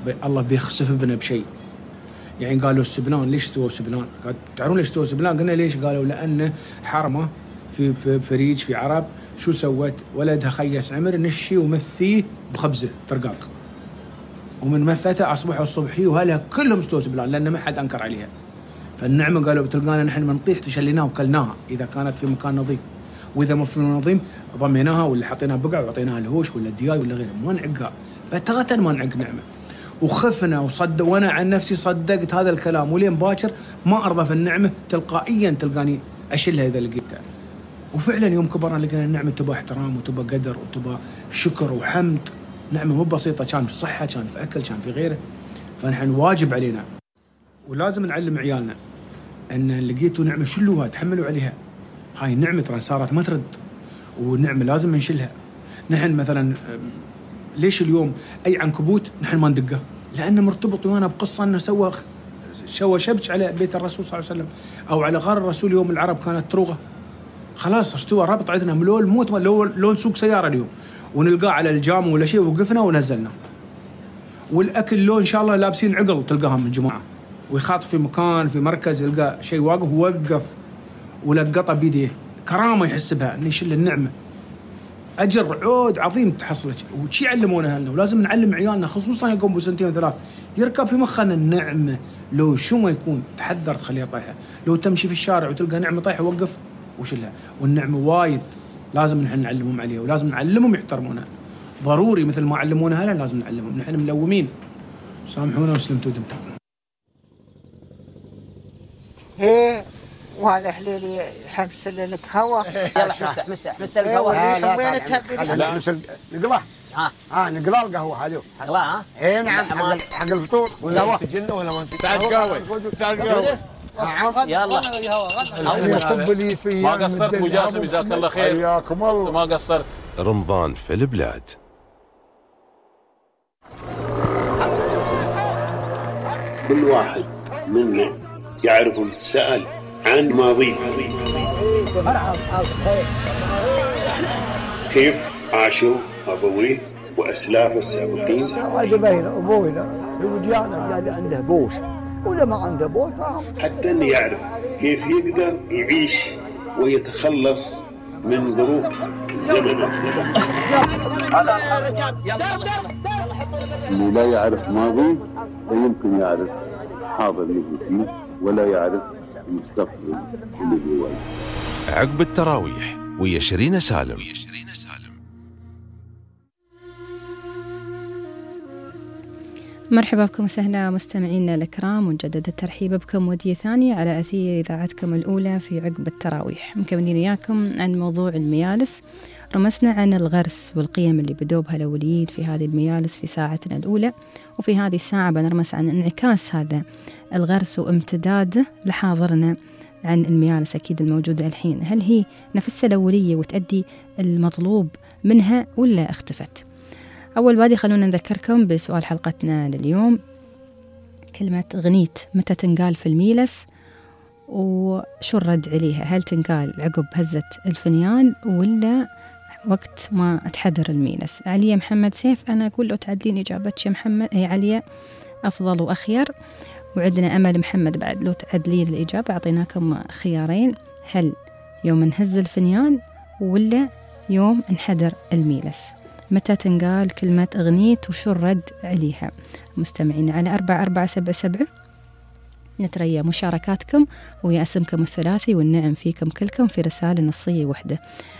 الله بيخسف بنا بشيء. يعني قالوا السبلان، ليش سووا سبلان؟ تعرفون ليش سووا سبلان؟ قلنا ليش؟ قالوا لأن حرمة في فريج في عرب شو سوت؟ ولدها خيس عمر نشي ومثيه بخبزه ترقاق، ومن مثته أصبحوا الصبحي وهلها كلهم سووا سبلان لأن ما حد أنكر عليها. فالنعمة قالوا بتلقانا نحن من نطيح تشليناها وكلناها إذا كانت في مكان نظيف، وإذا ما في نظيف ضميناها ولا حطيناها بقع وعطيناها الهوش ولا الدياي ولا غيره، ما نعقها بتاتا، ما نعق نعمة. وخفنا وصدق، وانا عن نفسي صدقت هذا الكلام، ولين باكر ما ارضى في النعمه تلقائيا تلقاني اشيلها اذا لقيتها. وفعلا يوم كبرنا لقينا النعمه تبى احترام وتبى قدر وتبى شكر وحمد. نعمه مو بسيطه، كان في صحه، كان في اكل، كان في غيره. فنحن واجب علينا ولازم نعلم عيالنا ان لقيتوا نعمه شلوها، تحملوا عليها. هاي النعمه ترى صارت ما ترد، والنعمه لازم نشيلها. نحن مثلا ليش اليوم اي عنكبوت نحن ما ندقه؟ لانه مرتبط ويانا بقصه انه سوى شبش على بيت الرسول صلى الله عليه وسلم، او على غار الرسول يوم العرب كانت تروغه. خلاص استوى ربط عندنا من لون موت لون سوق سياره اليوم، ونلقاه على الجام ولا شيء، وقفنا ونزلنا. والاكل لون ان شاء الله لابسين عقل تلقاهم من جماعه، ويخاط في مكان في مركز يلقى شيء واقف ووقف ولقطه بيديه، كرامه يحس بها انه يشيل النعمه. أجر عود عظيم تحصلك. وشي علمونا أهلنا، ولازم نعلم عيالنا خصوصا يقوم بسنتين وثلاث يركب في مخنا النعمة. لو شو ما يكون تحذر تخليها طايحة. لو تمشي في الشارع وتلقى نعمة طايحة وقف وشلها. والنعمة وايد لازم نحن نعلمهم عليها، ولازم نعلمهم يحترمونها ضروري مثل ما علمونا أهلنا لازم نعلمهم. نحن ملومين. سامحونا وسلمتوا دمتم. ايه وهذا حليلي حبس لك هوا. يلا مسح الهوا. وين تهبل؟ لا مسح نقلاه. نقلاه القهوه هذه. نقلاه ها؟ اي نعم حق الفطور والقهوه. تجنه ولا ما انت؟ تعال قهوه. يلا يصب لي في ما قصرت ابو جاسم، جزاك الله خير. حياكم الله. ما قصرت. رمضان في البلاد. كل واحد منا يعرف السائل عن ماضيه، كيف عاشوا أبويه وأسلاف السابقين. هذا بين أبوينا يوديانا اللي عنده بوش ولا ما عنده بوش، حتى أن يعرف كيف يقدر يعيش ويتخلص من ظروف زمنه. اللي لا يعرف ماضي لا يمكن يعرف حاضر اللي فيه، ولا يعرف المستقبل اللي بيواجهه. عقب التراويح ويا شيرين سالم. مرحبا بكم وسهلا مستمعينا الكرام، ونجدد الترحيب بكم ودية ثانية على أثير إذاعتكم الأولى في عقب التراويح. مكملين إياكم عن موضوع الميالس. رمسنا عن الغرس والقيم اللي بدوبها الأوليين في هذه الميالس في ساعتنا الأولى، وفي هذه الساعة بنرمس عن انعكاس هذا الغرس وامتداده لحاضرنا عن الميالس أكيد الموجودة الحين. هل هي نفسها الأولية وتأدي المطلوب منها ولا اختفت؟ أول بادي خلونا نذكركم بسؤال حلقتنا لليوم. كلمة غنيت متى تنقال في الميلس وشو الرد عليها؟ هل تنقال عقب هزة الفنيان ولا وقت ما تحضر الميلس؟ عليا محمد سيف، أنا أقول له تعدلين إجابتك يا محمد، هي عليا أفضل وأخير. وعندنا أمل محمد بعد، لو تعدلين الإجابة أعطيناكم خيارين، هل يوم نهز الفنيان ولا يوم نحضر الميلس؟ متى تنقال كلمة أغنيت وشو الرد عليها؟ مستمعين على 4477 نتريا مشاركاتكم ويا اسمكم الثلاثي والنعم فيكم كلكم في رسالة نصية وحدة.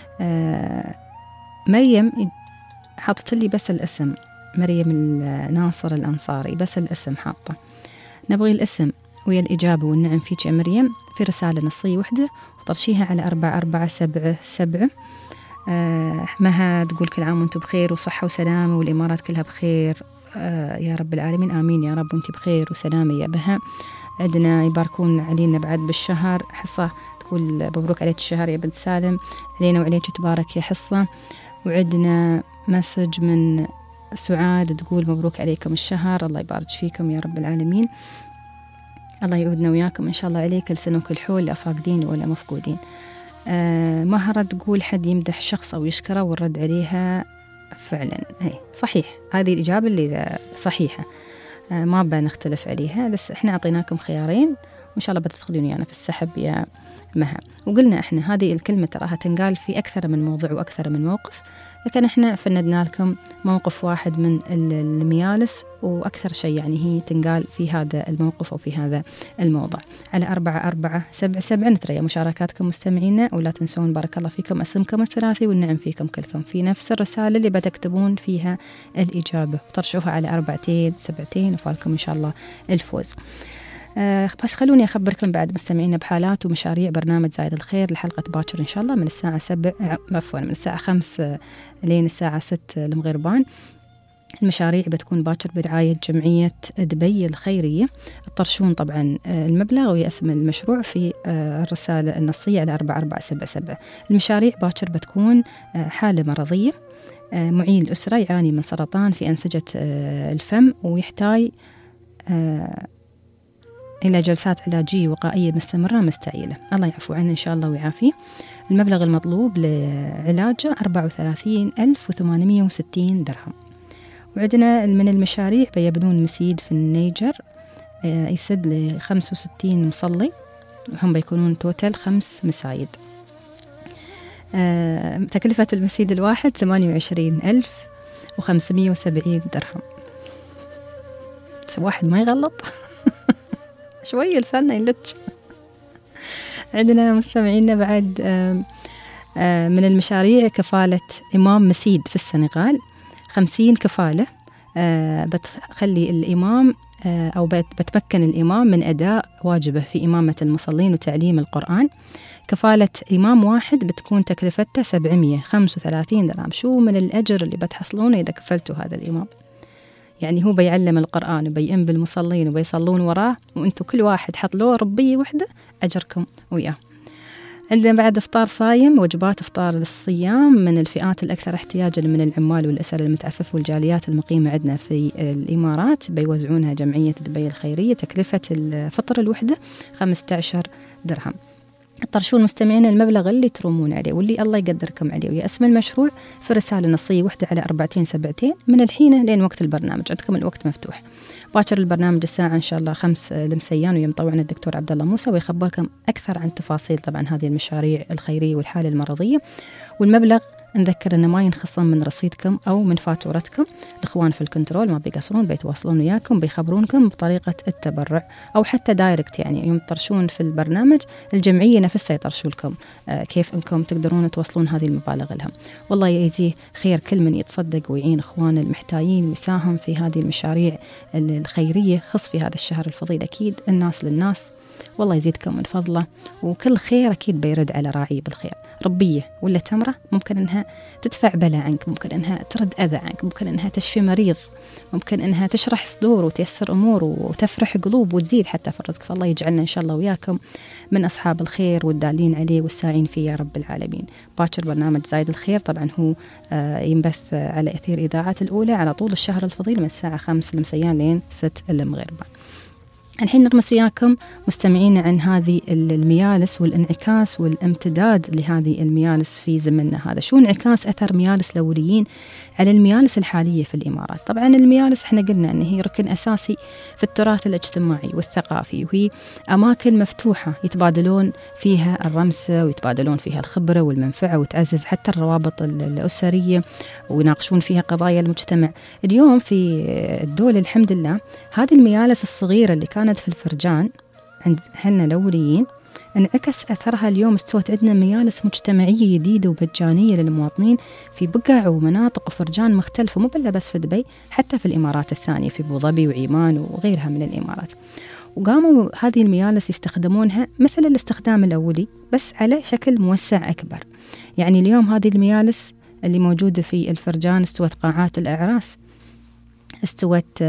مريم حاطت لي بس الاسم، مريم الناصر الأنصاري، بس الاسم حاطة. نبغي الاسم ويا الإجابة والنعم فيك يا مريم في رسالة نصية وحدة وطرشيها على 4477. مها تقول كل عام وانتم بخير وصحة وسلامة والإمارات كلها بخير يا رب العالمين، آمين يا رب وانت بخير وسلامة يا بها. عندنا يباركون علينا بعد بالشهر. حصة تقول مبروك عليك الشهر يا بنت سالم، علينا وعليك تبارك يا حصة. وعندنا مسج من سعاد تقول مبروك عليكم الشهر، الله يبارك فيكم يا رب العالمين، الله يعودنا وياكم إن شاء الله عليك كل سنة وكل حول، لا فاقدين ولا مفقودين. مهرة تقول حد يمدح شخص أو يشكره والرد عليها فعلا هي صحيح، هذه الإجابة اللي صحيحة. ما بنختلف عليها، بس احنا أعطيناكم خيارين وإن شاء الله بتدخلون يعني في السحب يا مها. وقلنا احنا هذه الكلمة تراها تنقال في أكثر من موضوع وأكثر من موقف، لكن احنا فندنا لكم موقف واحد من الميالس، وأكثر شيء يعني هي تنقال في هذا الموقف أو في هذا الموضع. على 4477 نتريا مشاركاتكم مستمعينا، ولا تنسون بارك الله فيكم اسمكم الثلاثي والنعم فيكم كلكم في نفس الرسالة اللي بتكتبون فيها الإجابة، وترشوها على 4 7 وفالكم إن شاء الله الفوز. بس خلوني أخبركم بعد مستمعينا بحالات ومشاريع برنامج زايد الخير لحلقة باكر إن شاء الله من الساعة 5 لين الساعة 6 المغربان. المشاريع بتكون باكر برعاية جمعية دبي الخيرية. الطرشون طبعا المبلغ واسم المشروع في الرسالة النصية على 4477. المشاريع باكر بتكون حالة مرضية، معين الأسرة يعاني من سرطان في أنسجة الفم ويحتاج إلى جلسات علاجية وقائية مستمرة مستعيلة، الله يعفو عنه إن شاء الله ويعافيه. المبلغ المطلوب لعلاجه 34,860 درهم. وعندنا من المشاريع بيبنون مسيد في النيجر يسد ل 65 مصلي، وهم بيكونون توتال 5 مسايد. تكلفة المسيد الواحد 28,570 درهم. واحد ما يغلط شوية لساننا يلتش. عندنا مستمعينا بعد من المشاريع كفالة إمام مسيد في السنغال، 50 كفالة بتخلي الإمام أو بتمكن الإمام من أداء واجبه في إمامة المصلين وتعليم القرآن. كفالة إمام واحد بتكون تكلفتها 735 درهم. شو من الأجر اللي بتحصلونه إذا كفلتوا هذا الإمام؟ يعني هو بيعلم القرآن وبيئم بالمصلين وبيصلون وراه، وانتم كل واحد حط له ربية وحدة أجركم وياه. عندنا بعد إفطار صايم، وجبات إفطار للصيام من الفئات الأكثر احتياجا من العمال والأسر المتعفف والجاليات المقيمة عندنا في الإمارات، بيوزعونها جمعية دبي الخيرية. تكلفة الفطر الوحدة 15 درهم. الطرشون مستمعين المبلغ اللي ترومون عليه واللي الله يقدركم عليه ويا اسم المشروع في الرسالة النصية وحدة على 4 من الحين لين وقت البرنامج. عندكم الوقت مفتوح. باكر البرنامج الساعة إن شاء الله 5 المسيان، ويمطوعنا الدكتور عبد الله موسى ويخبركم أكثر عن تفاصيل طبعا هذه المشاريع الخيرية والحالة المرضية. والمبلغ نذكر أنه ما ينخصم من رصيدكم أو من فاتورتكم. الإخوان في الكنترول ما بيقصرون، بيتواصلون وياكم، بيخبرونكم بطريقة التبرع أو حتى دايركت، يعني يوم تطرشون في البرنامج الجمعية نفسها يطرشوا لكم كيف أنكم تقدرون توصلون هذه المبالغ لهم. والله يجزيه خير كل من يتصدق ويعين إخوان المحتاجين ويساهم في هذه المشاريع الخيرية، خص في هذا الشهر الفضيل أكيد الناس للناس. والله يزيدكم من فضله، وكل خير أكيد بيرد على راعي بالخير. ربية ولا تمرة ممكن أنها تدفع بلاء عنك، ممكن أنها ترد أذى عنك، ممكن أنها تشفي مريض، ممكن أنها تشرح صدور وتيسر أمور وتفرح قلوب وتزيد حتى في الرزق. فالله يجعلنا إن شاء الله وياكم من أصحاب الخير والدالين عليه والساعين فيه يا رب العالمين. باكر برنامج زايد الخير طبعا هو ينبث على أثير إذاعة الأولى على طول الشهر الفضيل من الساعة 5 المسيان لين 6 المغرب. الحين نرمس وياكم مستمعين عن هذه الميالس والانعكاس والامتداد لهذه الميالس في زمننا هذا. شو انعكاس أثر ميالس الأوليين على الميالس الحالية في الإمارات؟ طبعا الميالس احنا قلنا أن هي ركن أساسي في التراث الاجتماعي والثقافي، وهي أماكن مفتوحة يتبادلون فيها الرمسة ويتبادلون فيها الخبرة والمنفعة، وتعزز حتى الروابط الأسرية ويناقشون فيها قضايا المجتمع. اليوم في الدولة الحمد لله هذه الميالس الصغيرة اللي كانت في الفرجان عند أهلنا الأوليين انعكس أثرها اليوم. استوت عندنا ميالس مجتمعية جديدة ومجانية للمواطنين في بقع ومناطق وفرجان مختلفة، مو بس في دبي، حتى في الإمارات الثانية في أبو ظبي وعمان وغيرها من الإمارات. وقاموا هذه الميالس يستخدمونها مثل الاستخدام الأولي بس على شكل موسع أكبر. يعني اليوم هذه الميالس اللي موجودة في الفرجان استوت قاعات الأعراس، استوت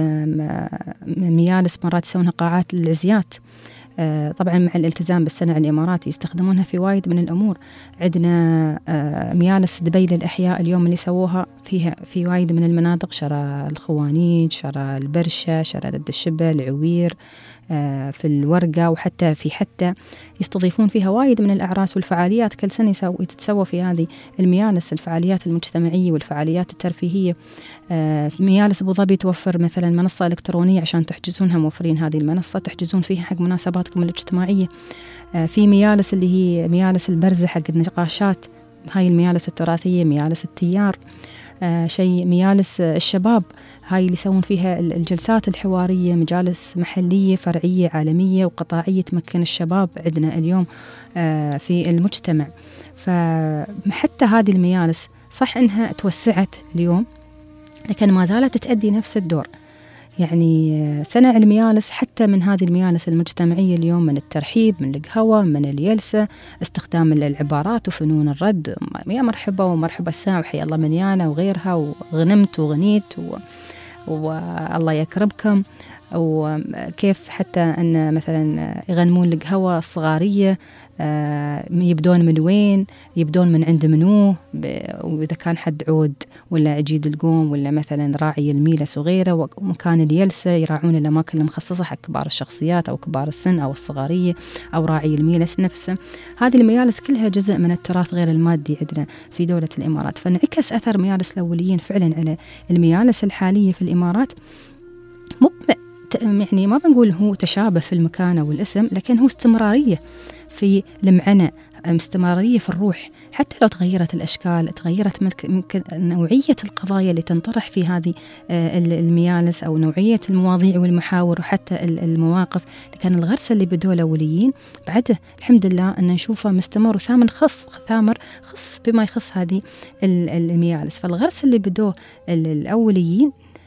ميالس مرات يسوونها قاعات العزيات، طبعا مع الالتزام بالصنع الإماراتي يستخدمونها في وايد من الأمور. عندنا ميالس دبي للإحياء اليوم اللي سووها في وايد من المناطق، شارع الخوانيج، شارع البرشة، شارع رد الشبل، عوير، في الورقة، وحتى حتى يستضيفون فيها وايد من الأعراس والفعاليات كل سنة تتسوى في هذه الميالس، الفعاليات المجتمعية والفعاليات الترفيهية. في ميالس أبو ظبي توفر مثلا منصة إلكترونية عشان تحجزونها، موفرين هذه المنصة تحجزون فيها حق مناسباتكم الاجتماعية. في ميالس اللي هي ميالس البرزة حق النقاشات، هاي الميالس التراثية، ميالس التيار، شيء ميالس الشباب، هاي اللي يسوون فيها الجلسات الحوارية، مجالس محلية فرعية عالمية وقطاعية تمكن الشباب عندنا اليوم في المجتمع. فحتى هذه الميالس صح إنها توسعت اليوم، لكن ما زالت تؤدي نفس الدور. يعني صنع الميالس حتى من هذه الميالس المجتمعية اليوم، من الترحيب، من القهوة، من اليلسة، استخدام العبارات وفنون الرد، يا مرحبا ومرحبا الساعة وحيا الله منيانا وغيرها، وغنمت وغنيت والله يكرمكم. وكيف حتى أن مثلا يغنمون القهوة الصغارية، يبدون من وين؟ يبدون من عند منوه، وإذا كان حد عود ولا عجيد القوم ولا مثلا راعي الميلس وغيره، ومكان اليلسة يراعون الأماكن المخصصة حق كبار الشخصيات أو كبار السن أو الصغارية أو راعي الميلس نفسه. هذه الميالس كلها جزء من التراث غير المادي عندنا في دولة الإمارات. فانعكس أثر ميالس الأوليين فعلا على الميالس الحالية في الإمارات. يعني ما بنقول هو تشابه في المكان أو الاسم، لكن هو استمرارية في المعنى، استمرارية في الروح. حتى لو تغيرت الأشكال، تغيرت نوعية القضايا اللي تنطرح في هذه الميالس أو نوعية المواضيع والمحاور وحتى المواقف، لكن الغرس اللي بدوه الأوليين بعده الحمد لله أن نشوفه مستمر وثامر ثامر خص بما يخص هذه الميالس. فالغرس اللي بدوه الأوليين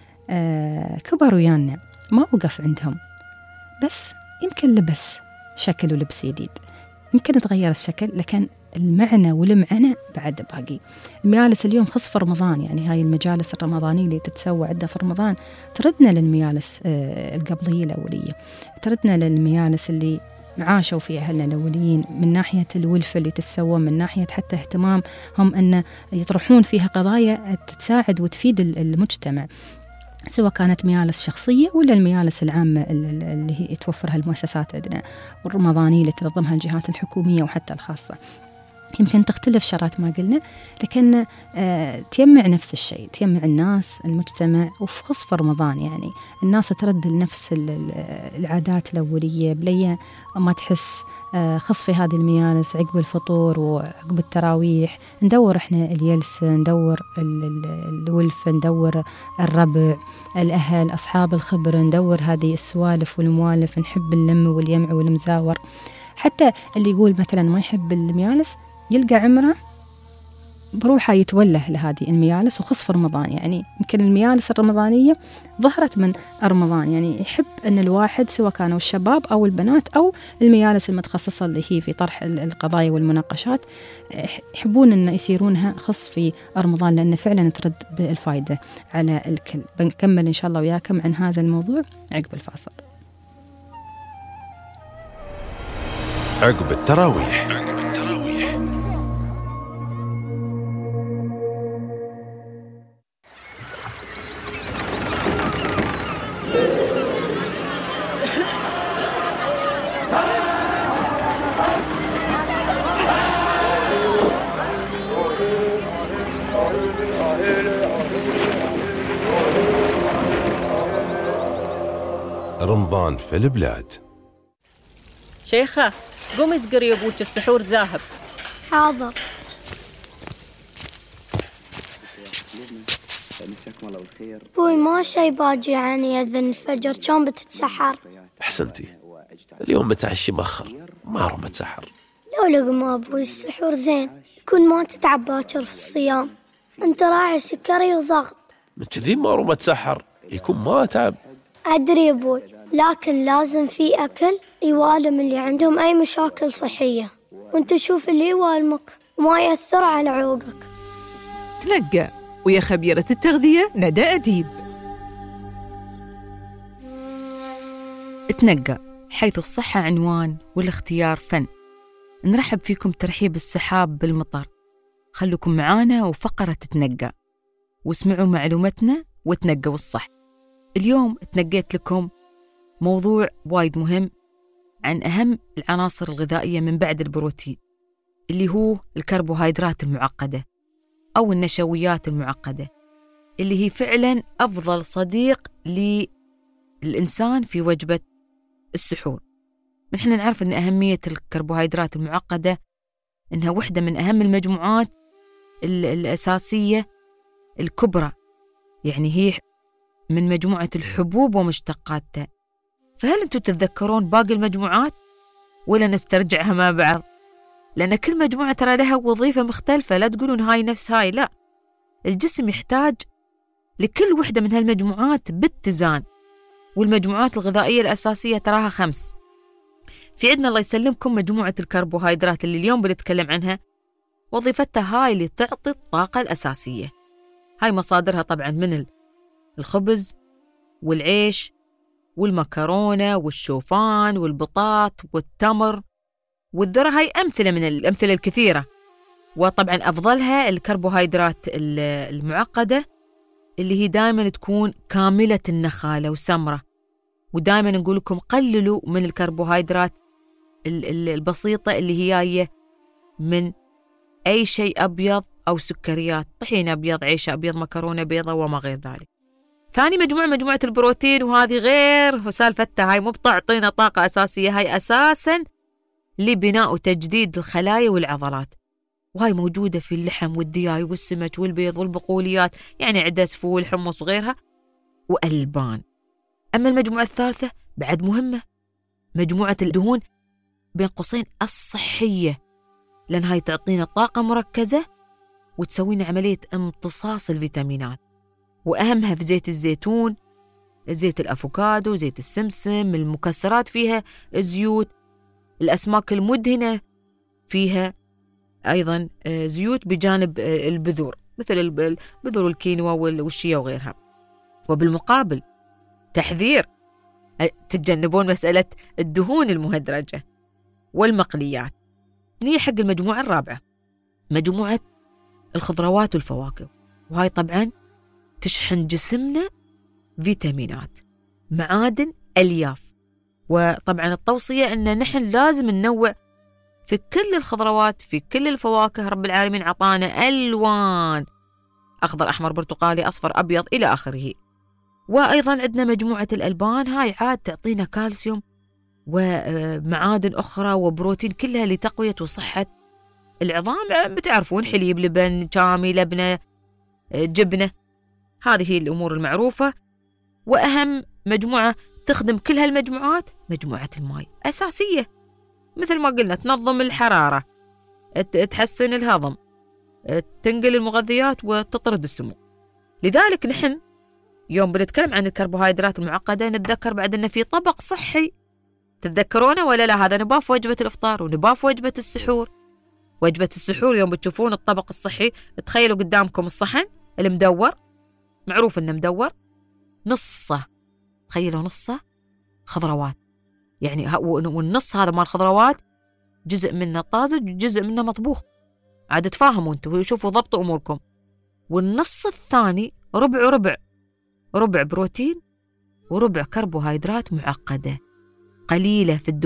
كبروا يعني ما وقف عندهم، بس يمكن لبس شكل ولبس جديد، يمكن تغير الشكل، لكن المعنى والمعنى بعد باقي. الميالس اليوم خص في رمضان، يعني هاي المجالس الرمضانية اللي تتسوى عندنا في رمضان تردنا للميالس القبلية الأولية، تردنا للميالس اللي عاشوا فيها أهلنا الأوليين، من ناحية الولفة اللي تتسوى، من ناحية حتى اهتمام هم أن يطرحون فيها قضايا تساعد وتفيد المجتمع، سواء كانت ميالس شخصية ولا الميالس العامة اللي هي توفرها المؤسسات عندنا والرمضانية اللي تنظمها الجهات الحكومية وحتى الخاصة. يمكن تختلف شرات ما قلنا، لكن تجمع نفس الشيء، تجمع الناس المجتمع. وفي خصف رمضان يعني الناس ترد لنفس العادات الأولية بلية ما تحس. خصفي هذه الميالس عقب الفطور وعقب التراويح ندور احنا اليلس، ندور الولف، ندور الربع، الأهل، أصحاب الخبر، ندور هذه السوالف والموالف، نحب اللم واليمع والمزاور. حتى اللي يقول مثلا ما يحب الميالس يلقى عمره بروحه يتوله لهذه الميالس وخصف رمضان. يعني يمكن الميالس الرمضانية ظهرت من رمضان، يعني يحب أن الواحد سواء كانوا الشباب أو البنات أو الميالس المتخصصة اللي هي في طرح القضايا والمناقشات يحبون أن يصيرونها خص في رمضان، لأن فعلا ترد بالفائدة على الكل. بنكمل إن شاء الله وياكم عن هذا الموضوع عقب الفاصل. عقب التراويح. رمضان في البلاد. شيخة قومي اسقري ابوك السحور ذاهب. حاضر. بوي ما شي باجي يعني يأذن الفجر، كان بتتسحر؟ احسنتي، اليوم بتعشي مخر ما روم اتسحر. لو لقما ابوي السحور زين، يكون ما تتعب باكر في الصيام، انت راعي سكري وضغط. من كذي ما روم اتسحر يكون ما اتعب. ادري ابوي، لكن لازم في اكل يوالم اللي عندهم اي مشاكل صحية، وانت شوف اللي يوالمك وما يأثر على عروقك. تنقى ويا خبيرة التغذية ندى أديب. تنقى حيث الصحة عنوان والاختيار فن. نرحب فيكم ترحيب السحاب بالمطر. خلوكم معانا وفقرة تنقى. واسمعوا معلومتنا وتنقوا الصح. اليوم تنقيت لكم موضوع وايد مهم عن أهم العناصر الغذائية من بعد البروتين، اللي هو الكربوهيدرات المعقدة أو النشويات المعقدة، اللي هي فعلا أفضل صديق للإنسان في وجبة السحور. نحن نعرف أن أهمية الكربوهيدرات المعقدة أنها واحدة من أهم المجموعات الأساسية الكبرى، يعني هي من مجموعة الحبوب ومشتقاتها. فهل أنتم تتذكرون باقي المجموعات ولا نسترجعها مع بعض؟ لأن كل مجموعة ترى لها وظيفة مختلفة، لا تقولون هاي نفس هاي، لا، الجسم يحتاج لكل وحدة من هالمجموعات باتزان. والمجموعات الغذائية الأساسية تراها 5. في عندنا الله يسلمكم مجموعة الكربوهيدرات اللي اليوم بنتكلم عنها، وظيفتها هاي اللي تعطي الطاقة الأساسية. هاي مصادرها طبعا من الخبز والعيش والمكرونة والشوفان والبطاط والتمر والذرة. هاي أمثلة من الأمثلة الكثيرة. وطبعا أفضلها الكربوهيدرات المعقدة اللي هي دائما تكون كاملة النخالة وسمرة. ودائما نقول لكم قللوا من الكربوهيدرات البسيطة اللي هي جاية من أي شيء أبيض أو سكريات، طحين أبيض، عيش أبيض، مكرونة بيضة وما غير ذلك. ثاني مجموعة البروتين، وهذه غير سالفتها، هاي مو بتعطينا طاقة أساسية، هاي أساساً لبناء وتجديد الخلايا والعضلات. وهاي موجودة في اللحم والدياي والسمك والبيض والبقوليات، يعني عدس، فول، حمص وغيرها، وألبان. أما المجموعة الثالثة بعد مهمة، مجموعة الدهون بين قوسين الصحية، لأن هاي تعطينا طاقة مركزة وتسوينا عملية امتصاص الفيتامينات. وأهمها في زيت الزيتون، زيت الأفوكادو، زيت السمسم، المكسرات فيها زيوت، الأسماك المدهنة فيها أيضا زيوت بجانب البذور مثل البذور الكينوا والشيا وغيرها. وبالمقابل تحذير تتجنبون مسألة الدهون المهدرجة والمقليات. نيجي حق المجموعة الرابعة، مجموعة الخضروات والفواكه. وهاي طبعا تشحن جسمنا فيتامينات، معادن، ألياف. وطبعا التوصية أن نحن لازم ننوع في كل الخضروات، في كل الفواكه. رب العالمين عطانا ألوان، أخضر، أحمر، برتقالي، أصفر، أبيض إلى آخره. وأيضا عندنا مجموعة الألبان، هاي عاد تعطينا كالسيوم ومعادن أخرى وبروتين، كلها لتقوية وصحة العظام. بتعرفون حليب، لبن، شامي، لبنة، جبنة، هذه هي الأمور المعروفة. وأهم مجموعة تخدم كل هالمجموعات مجموعة الماء، أساسية مثل ما قلنا، تنظم الحرارة، تحسن الهضم، تنقل المغذيات وتطرد السموم. لذلك نحن يوم بنتكلم عن الكربوهيدرات المعقدة نتذكر بعد أن في طبق صحي، تتذكرونه ولا لا؟ هذا نباه في وجبة الإفطار ونباه في وجبة السحور. وجبة السحور يوم بتشوفون الطبق الصحي، تخيلوا قدامكم الصحن المدور، معروف إنه مدور، نصه، تخيلوا نصه خضروات، يعني والنص هذا مال الخضروات جزء منه طازج وجزء منه مطبوخ. عاد تفاهموا انتم وشوفوا ضبطوا اموركم. والنص الثاني ربع بروتين وربع كربوهيدرات معقدة قليلة في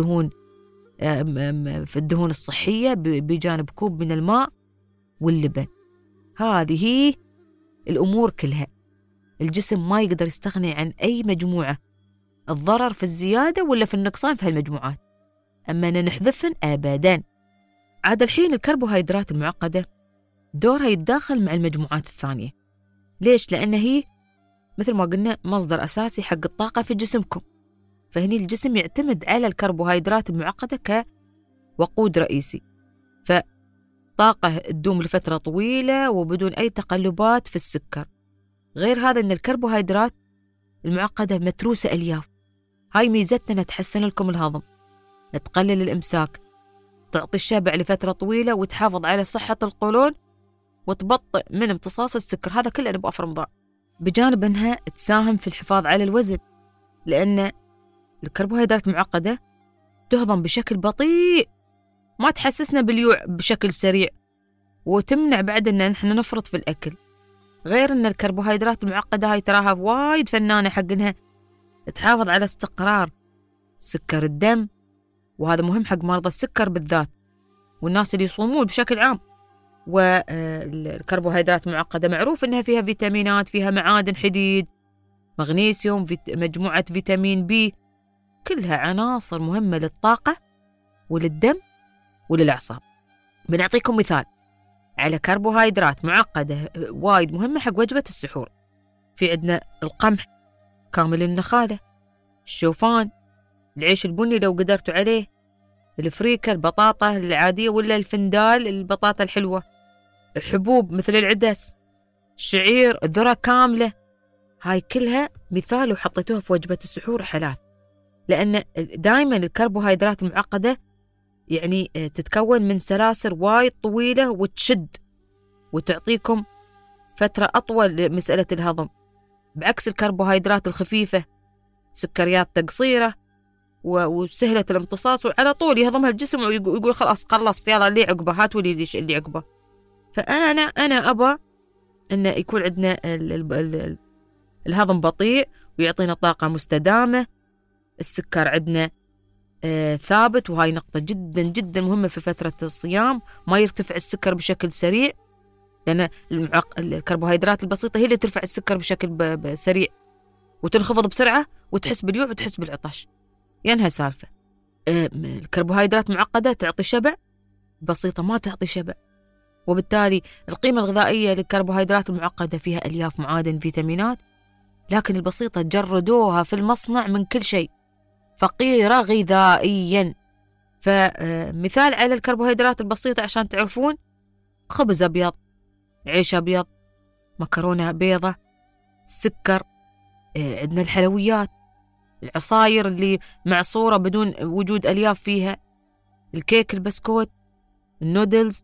الدهون الصحية بجانب كوب من الماء واللبن. هذه الأمور كلها الجسم ما يقدر يستغني عن أي مجموعة، الضرر في الزيادة ولا في النقصان في هالمجموعات، أما أن نحذفن أبداً. عاد الحين الكربوهيدرات المعقدة دورها يتداخل مع المجموعات الثانية. ليش؟ لأن هي مثل ما قلنا مصدر أساسي حق الطاقة في جسمكم، فهني الجسم يعتمد على الكربوهيدرات المعقدة كوقود رئيسي، فطاقة تدوم لفترة طويلة وبدون أي تقلبات في السكر. غير هذا أن الكربوهيدرات المعقدة متروسة ألياف، هاي ميزتنا أنها تحسن لكم الهضم، تقلل الإمساك، تعطي الشبع لفترة طويلة وتحافظ على صحة القولون وتبطئ من امتصاص السكر. هذا كله نبقى في رمضان. بجانب أنها تساهم في الحفاظ على الوزن، لأن الكربوهيدرات المعقدة تهضم بشكل بطيء، ما تحسسنا بالجوع بشكل سريع، وتمنع بعد أن نحن نفرط في الأكل. غير أن الكربوهيدرات المعقدة هاي تراها وايد فنانة حق إنها تحافظ على استقرار سكر الدم، وهذا مهم حق مرضى السكر بالذات والناس اللي يصومون بشكل عام. والكربوهيدرات المعقدة معروف أنها فيها فيتامينات، فيها معادن حديد، مغنيسيوم، مجموعة فيتامين بي، كلها عناصر مهمة للطاقة وللدم وللأعصاب. بنعطيكم مثال على كربوهيدرات معقدة وايد مهمة حق وجبة السحور. في عندنا القمح كامل النخالة، الشوفان، العيش البني لو قدرتوا عليه، الفريكة، البطاطا العادية ولا الفندال البطاطا الحلوة، حبوب مثل العدس، الشعير، الذرة كاملة، هاي كلها مثال وحطيتوها في وجبة السحور حالات. لأن دائما الكربوهيدرات المعقدة يعني تتكون من سلاسل وايد طويلة وتشد وتعطيكم فترة أطول لمسألة الهضم، بعكس الكربوهيدرات الخفيفة سكريات قصيرة وسهلة الامتصاص وعلى طول يهضمها الجسم ويقول خلاص خلصت يلا اللي عقبه هاتوا لي اللي عقبه. فأنا أبى أن يكون عندنا الهضم بطيء ويعطينا طاقة مستدامة. السكر عندنا ثابت، وهاي نقطة جدا جدا مهمة في فترة الصيام، ما يرتفع السكر بشكل سريع، لأن الكربوهيدرات البسيطة هي اللي ترفع السكر بشكل سريع وتنخفض بسرعة وتحس بالجوع وتحس بالعطش، ينهى سالفة. الكربوهيدرات معقدة تعطي شبع، بسيطة ما تعطي شبع، وبالتالي القيمة الغذائية للكربوهيدرات المعقدة فيها ألياف، معادن، فيتامينات، لكن البسيطة جردوها في المصنع من كل شيء، فقيرة غذائيا. فمثال على الكربوهيدرات البسيطة عشان تعرفون: خبز أبيض، عيش أبيض، مكرونة بيضة، السكر، عندنا الحلويات، العصاير اللي معصورة بدون وجود ألياف فيها، الكيك، البسكوت، النودلز،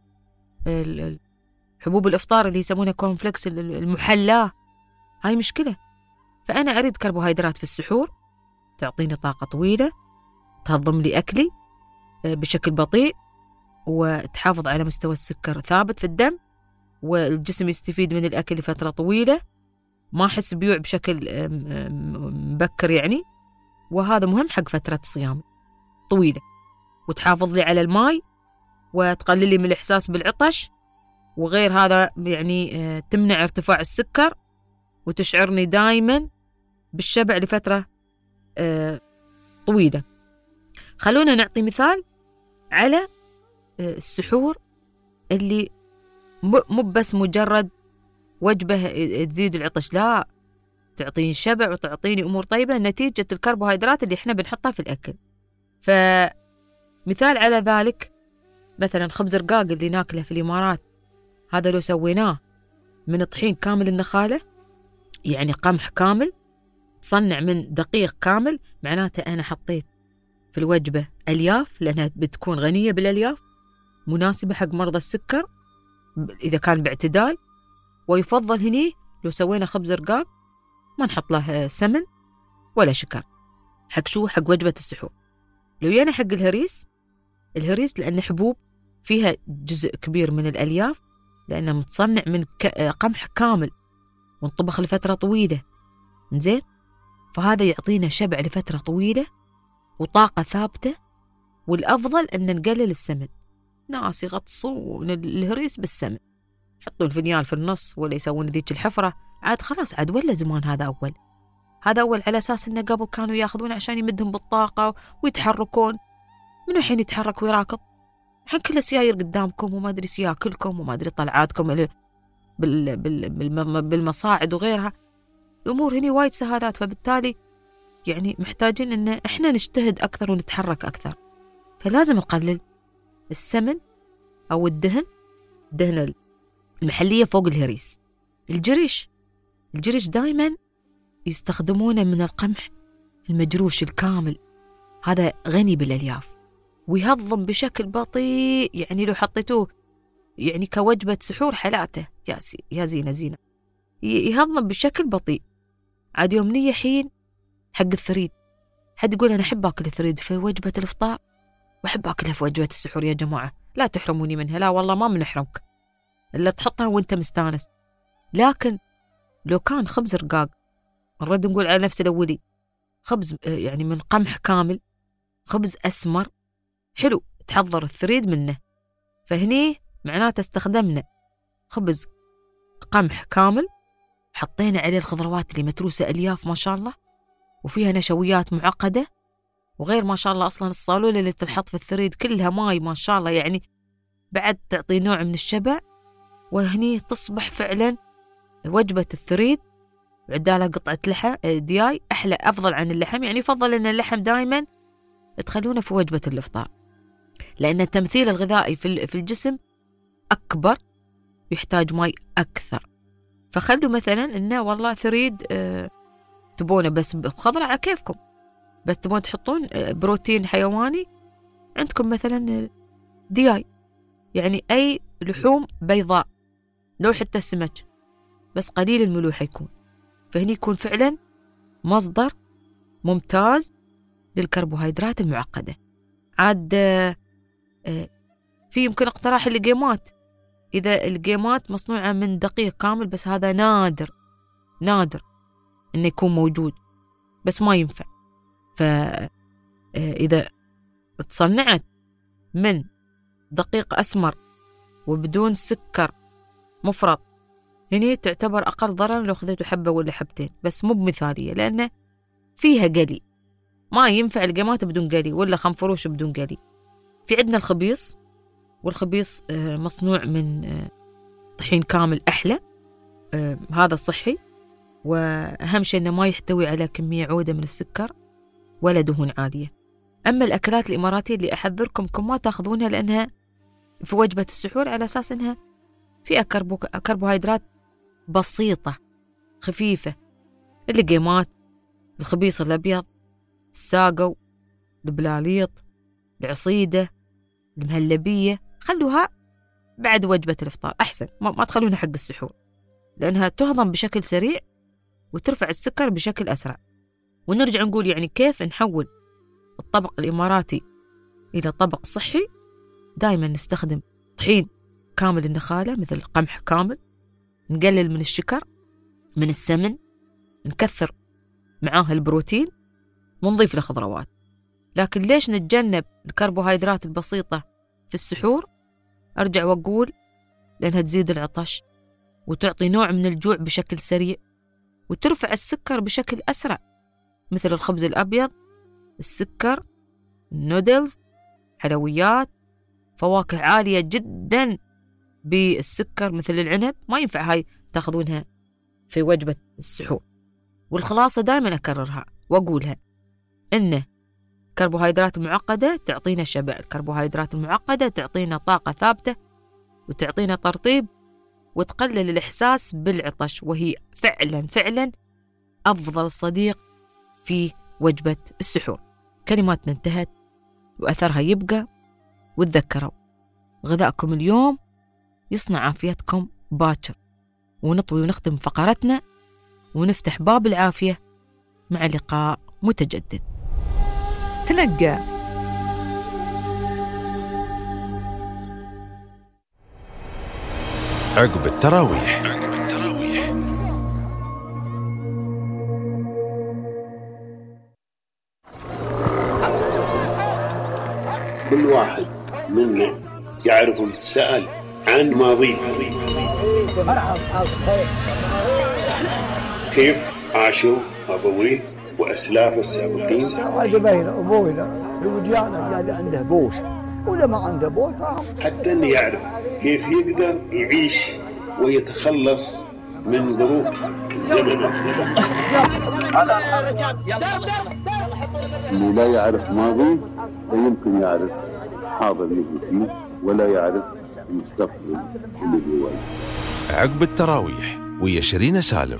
حبوب الإفطار اللي يسمونها كورنفليكس المحلاة، هاي مشكلة. فأنا أريد كربوهيدرات في السحور تعطيني طاقة طويلة، تهضم لي أكلي بشكل بطيء، وتحافظ على مستوى السكر ثابت في الدم، والجسم يستفيد من الأكل لفترة طويلة، ما أحس بيوع بشكل مبكر يعني. وهذا مهم حق فترة صيام طويلة، وتحافظ لي على الماء وتقلل لي من الإحساس بالعطش، وغير هذا يعني تمنع ارتفاع السكر وتشعرني دائما بالشبع لفترة طويلة. خلونا نعطي مثال على السحور اللي مو بس مجرد وجبة تزيد العطش، لا، تعطيني شبع وتعطيني أمور طيبة نتيجة الكربوهيدرات اللي إحنا بنحطها في الأكل. فمثال على ذلك مثلا خبز رقاق اللي ناكله في الإمارات، هذا لو سويناه من طحين كامل النخالة، يعني قمح كامل تصنع من دقيق كامل، معناته أنا حطيت في الوجبة ألياف، لأنها بتكون غنية بالألياف، مناسبة حق مرضى السكر إذا كان باعتدال. ويفضل هني لو سوينا خبز رقاق ما نحط له سمن ولا شكر، حق شو؟ حق وجبة السحور. لو يانا حق الهريس لأن حبوب فيها جزء كبير من الألياف، لأنها متصنع من قمح كامل ونطبخ لفترة طويلة، إنزين، فهذا يعطينا شبع لفترة طويلة وطاقة ثابتة. والأفضل أن نقلل السمن، ناس يغطسون الهريس بالسمن، يحطون الفنيال في النص ولا يسوون ذيك الحفرة، عاد خلاص عاد ولا زمان. هذا أول على أساس أنه قبل كانوا ياخذون عشان يمدهم بالطاقة ويتحركون، من الحين يتحرك ويراكض، الحين كله سياير قدامكم وما أدري سياكلكم وما أدري طلعاتكم بالمصاعد وغيرها. الأمور هني وايد سهالات، فبالتالي يعني محتاجين أن إحنا نجتهد أكثر ونتحرك أكثر. فلازم نقلل السمن أو الدهن المحلية فوق الهريس. الجريش دايما يستخدمونه من القمح المجروش الكامل، هذا غني بالألياف ويهضم بشكل بطيء، يعني لو حطيتوه يعني كوجبة سحور حلاته يا زينة يهضم بشكل بطيء. عاد يوم نية حين حق الثريد، حد يقول أنا أحب أكل الثريد في وجبة الإفطار وأحب أكلها في وجبة السحور، يا جماعة لا تحرموني منها، لا والله ما بنحرمك إلا تحطها وانت مستانس، لكن لو كان خبز رقاق، نرد نقول على نفس الأولي خبز يعني من قمح كامل، خبز أسمر حلو تحضر الثريد منه، فهني معناته استخدمنا خبز قمح كامل، حطينا عليه الخضروات اللي متروسة ألياف ما شاء الله، وفيها نشويات معقدة، وغير ما شاء الله أصلا الصالولة اللي تنحط في الثريد كلها ماي ما شاء الله، يعني بعد تعطي نوع من الشبع. وهني تصبح فعلا وجبة الثريد وعدالها قطعة لحم دياي، أحلى أفضل عن اللحم. يعني يفضل أن اللحم دائما تخلونه في وجبة الإفطار، لأن التمثيل الغذائي في الجسم أكبر، يحتاج ماء أكثر. فخلوا مثلا إنه والله ثريد تبونه بس خضرة على كيفكم، بس تبون تحطون بروتين حيواني، عندكم مثلا دياي، يعني أي لحوم بيضاء، لو حتى السمك بس قليل الملوحة يكون، فهني يكون فعلا مصدر ممتاز للكربوهيدرات المعقدة. عاد في يمكن اقتراح الجيمات، إذا الجيمات مصنوعة من دقيق كامل، بس هذا نادر إنه يكون موجود، بس ما ينفع. فإذا تصنعت من دقيق أسمر وبدون سكر مفرط، هني تعتبر أقل ضرر لو خذيتوا حبة ولا حبتين، بس مو بمثالية لأنه فيها قلي، ما ينفع الجيمات بدون قلي ولا خنفروش بدون قلي. في عندنا الخبيص، والخبيص مصنوع من طحين كامل أحلى، هذا صحي، وأهم شيء أنه ما يحتوي على كمية عودة من السكر ولا دهون عالية. أما الأكلات الإماراتية اللي أحذركم ما تأخذونها، لأنها في وجبة السحور على أساس أنها فيها كربوهيدرات بسيطة خفيفة، الجيمات، الخبيص الأبيض، الساقو، البلاليط، العصيدة، المهلبية، خلوها بعد وجبة الإفطار أحسن، ما تخلونها حق السحور، لأنها تهضم بشكل سريع وترفع السكر بشكل أسرع. ونرجع نقول يعني كيف نحول الطبق الإماراتي إلى طبق صحي. دائما نستخدم طحين كامل النخالة مثل قمح كامل، نقلل من الشكر، من السمن، نكثر معاه البروتين، ونضيف له خضروات. لكن ليش نتجنب الكربوهيدرات البسيطة في السحور؟ أرجع وأقول لأنها تزيد العطش وتعطي نوع من الجوع بشكل سريع، وترفع السكر بشكل أسرع، مثل الخبز الأبيض، السكر، النودلز، حلويات، فواكه عالية جدا بالسكر مثل العنب، ما ينفع هاي تاخذونها في وجبة السحور. والخلاصة دائما أكررها وأقولها، إنه الكربوهيدرات المعقدة تعطينا شبع، الكربوهيدرات المعقدة تعطينا طاقة ثابتة وتعطينا ترطيب وتقلل الإحساس بالعطش، وهي فعلا أفضل صديق في وجبة السحور. كلماتنا انتهت وأثرها يبقى، وتذكروا غذائكم اليوم يصنع عافيتكم باكر. ونطوي ونختم فقرتنا ونفتح باب العافية مع لقاء متجدد. تنقى عقب التراويح. كل واحد منا يعرف ويتساءل عن ماضيه، كيف عاشوا أبويه وأسلافه السابقين. هذا بين أبوينا وجانا هذا عنده بوش، ولا ما عنده بوش حتى أن يعرف كيف يقدر يعيش ويتخلص من ظروف زمن. اللي لا يعرف ماضي لا يمكن يعرف حاضر اللي فيه، ولا يعرف المستقبل اللي جواه. عقب التراويح ويا شيرين سالم.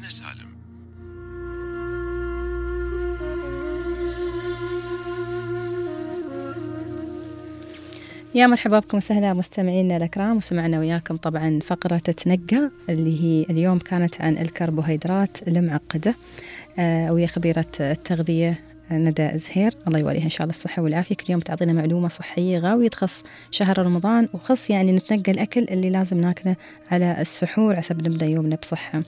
يا مرحبا بكم وسهلا مستمعينا الأكرام، وسمعنا وياكم طبعا فقرة تنقى اللي هي اليوم كانت عن الكربوهيدرات المعقدة، ويا خبيرة التغذية ندى زهير، الله يوليها إن شاء الله الصحة والعافية، كل يوم تعطينا معلومة صحية غاوية تخص شهر رمضان، وخص يعني نتنقى الأكل اللي لازم ناكله على السحور عسب نبدأ يومنا بصحة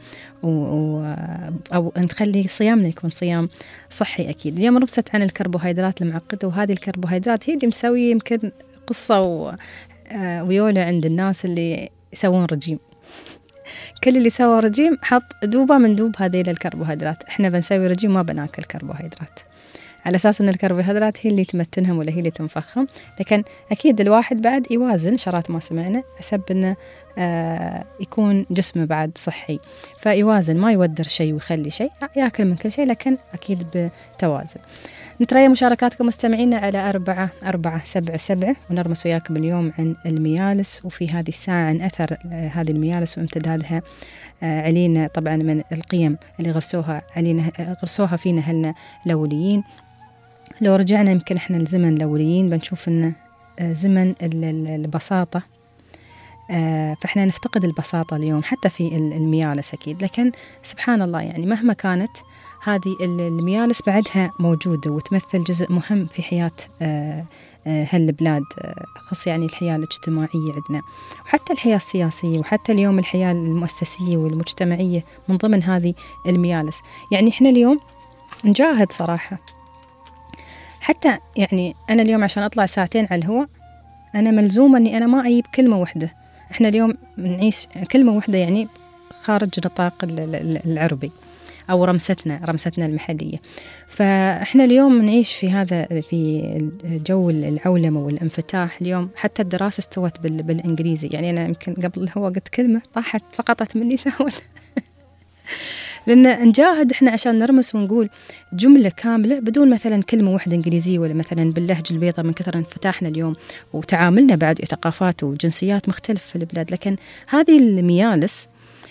أو نخلي صيامنا يكون صيام صحي. أكيد اليوم ربست عن الكربوهيدرات المعقدة، وهذه الكربوهيدرات هي اللي مسوي يمكن قصة ويولع عند الناس اللي يسوون رجيم. كل اللي سوى رجيم حط دوبة من دوب هذه الكربوهيدرات. احنا بنسوي رجيم ما بناكل كربوهيدرات على أساس أن الكربوهيدرات هي اللي تمتنهم ولا هي اللي تنفخهم، لكن أكيد الواحد بعد يوازن شرات ما سمعنا حسب أنه يكون جسمه بعد صحي، فيوازن ما يودر شيء ويخلي شيء، يأكل من كل شيء لكن أكيد بتوازن. نتريا مشاركاتكم مستمعينا على 4477 ونرمس وياكم اليوم عن الميالس، وفي هذه الساعة عن أثر هذه الميالس وامتدادها علينا طبعا من القيم اللي غرسوها فينا أهلنا الأوليين. لو رجعنا يمكن احنا لزمن الأوليين بنشوف أنه زمن البساطة، فإحنا نفتقد البساطة اليوم حتى في الميالس أكيد، لكن سبحان الله يعني مهما كانت هذه الميالس بعدها موجودة وتمثل جزء مهم في حياة هالبلاد، خص يعني الحياة الاجتماعية عندنا وحتى الحياة السياسية وحتى اليوم الحياة المؤسسية والمجتمعية من ضمن هذه الميالس. يعني إحنا اليوم نجاهد صراحة، حتى يعني أنا اليوم عشان أطلع ساعتين على الهواء أنا ملزومة أني أنا ما أجيب كلمة واحدة. إحنا اليوم نعيش كلمة واحدة يعني خارج نطاق العربي أو رمستنا المحلية، فإحنا اليوم نعيش في هذا في جو العولمة والانفتاح. اليوم حتى الدراسة استوت بالإنجليزي، يعني أنا يمكن قبل الهوا قلت كلمة طاحت سقطت مني سهول لأن نجاهد إحنا عشان نرمس ونقول جملة كاملة بدون مثلا كلمة واحدة إنجليزية ولا مثلا باللهجة البيضاء من كثر انفتاحنا اليوم وتعاملنا بعد ثقافات وجنسيات مختلفة في البلاد. لكن هذه الميالس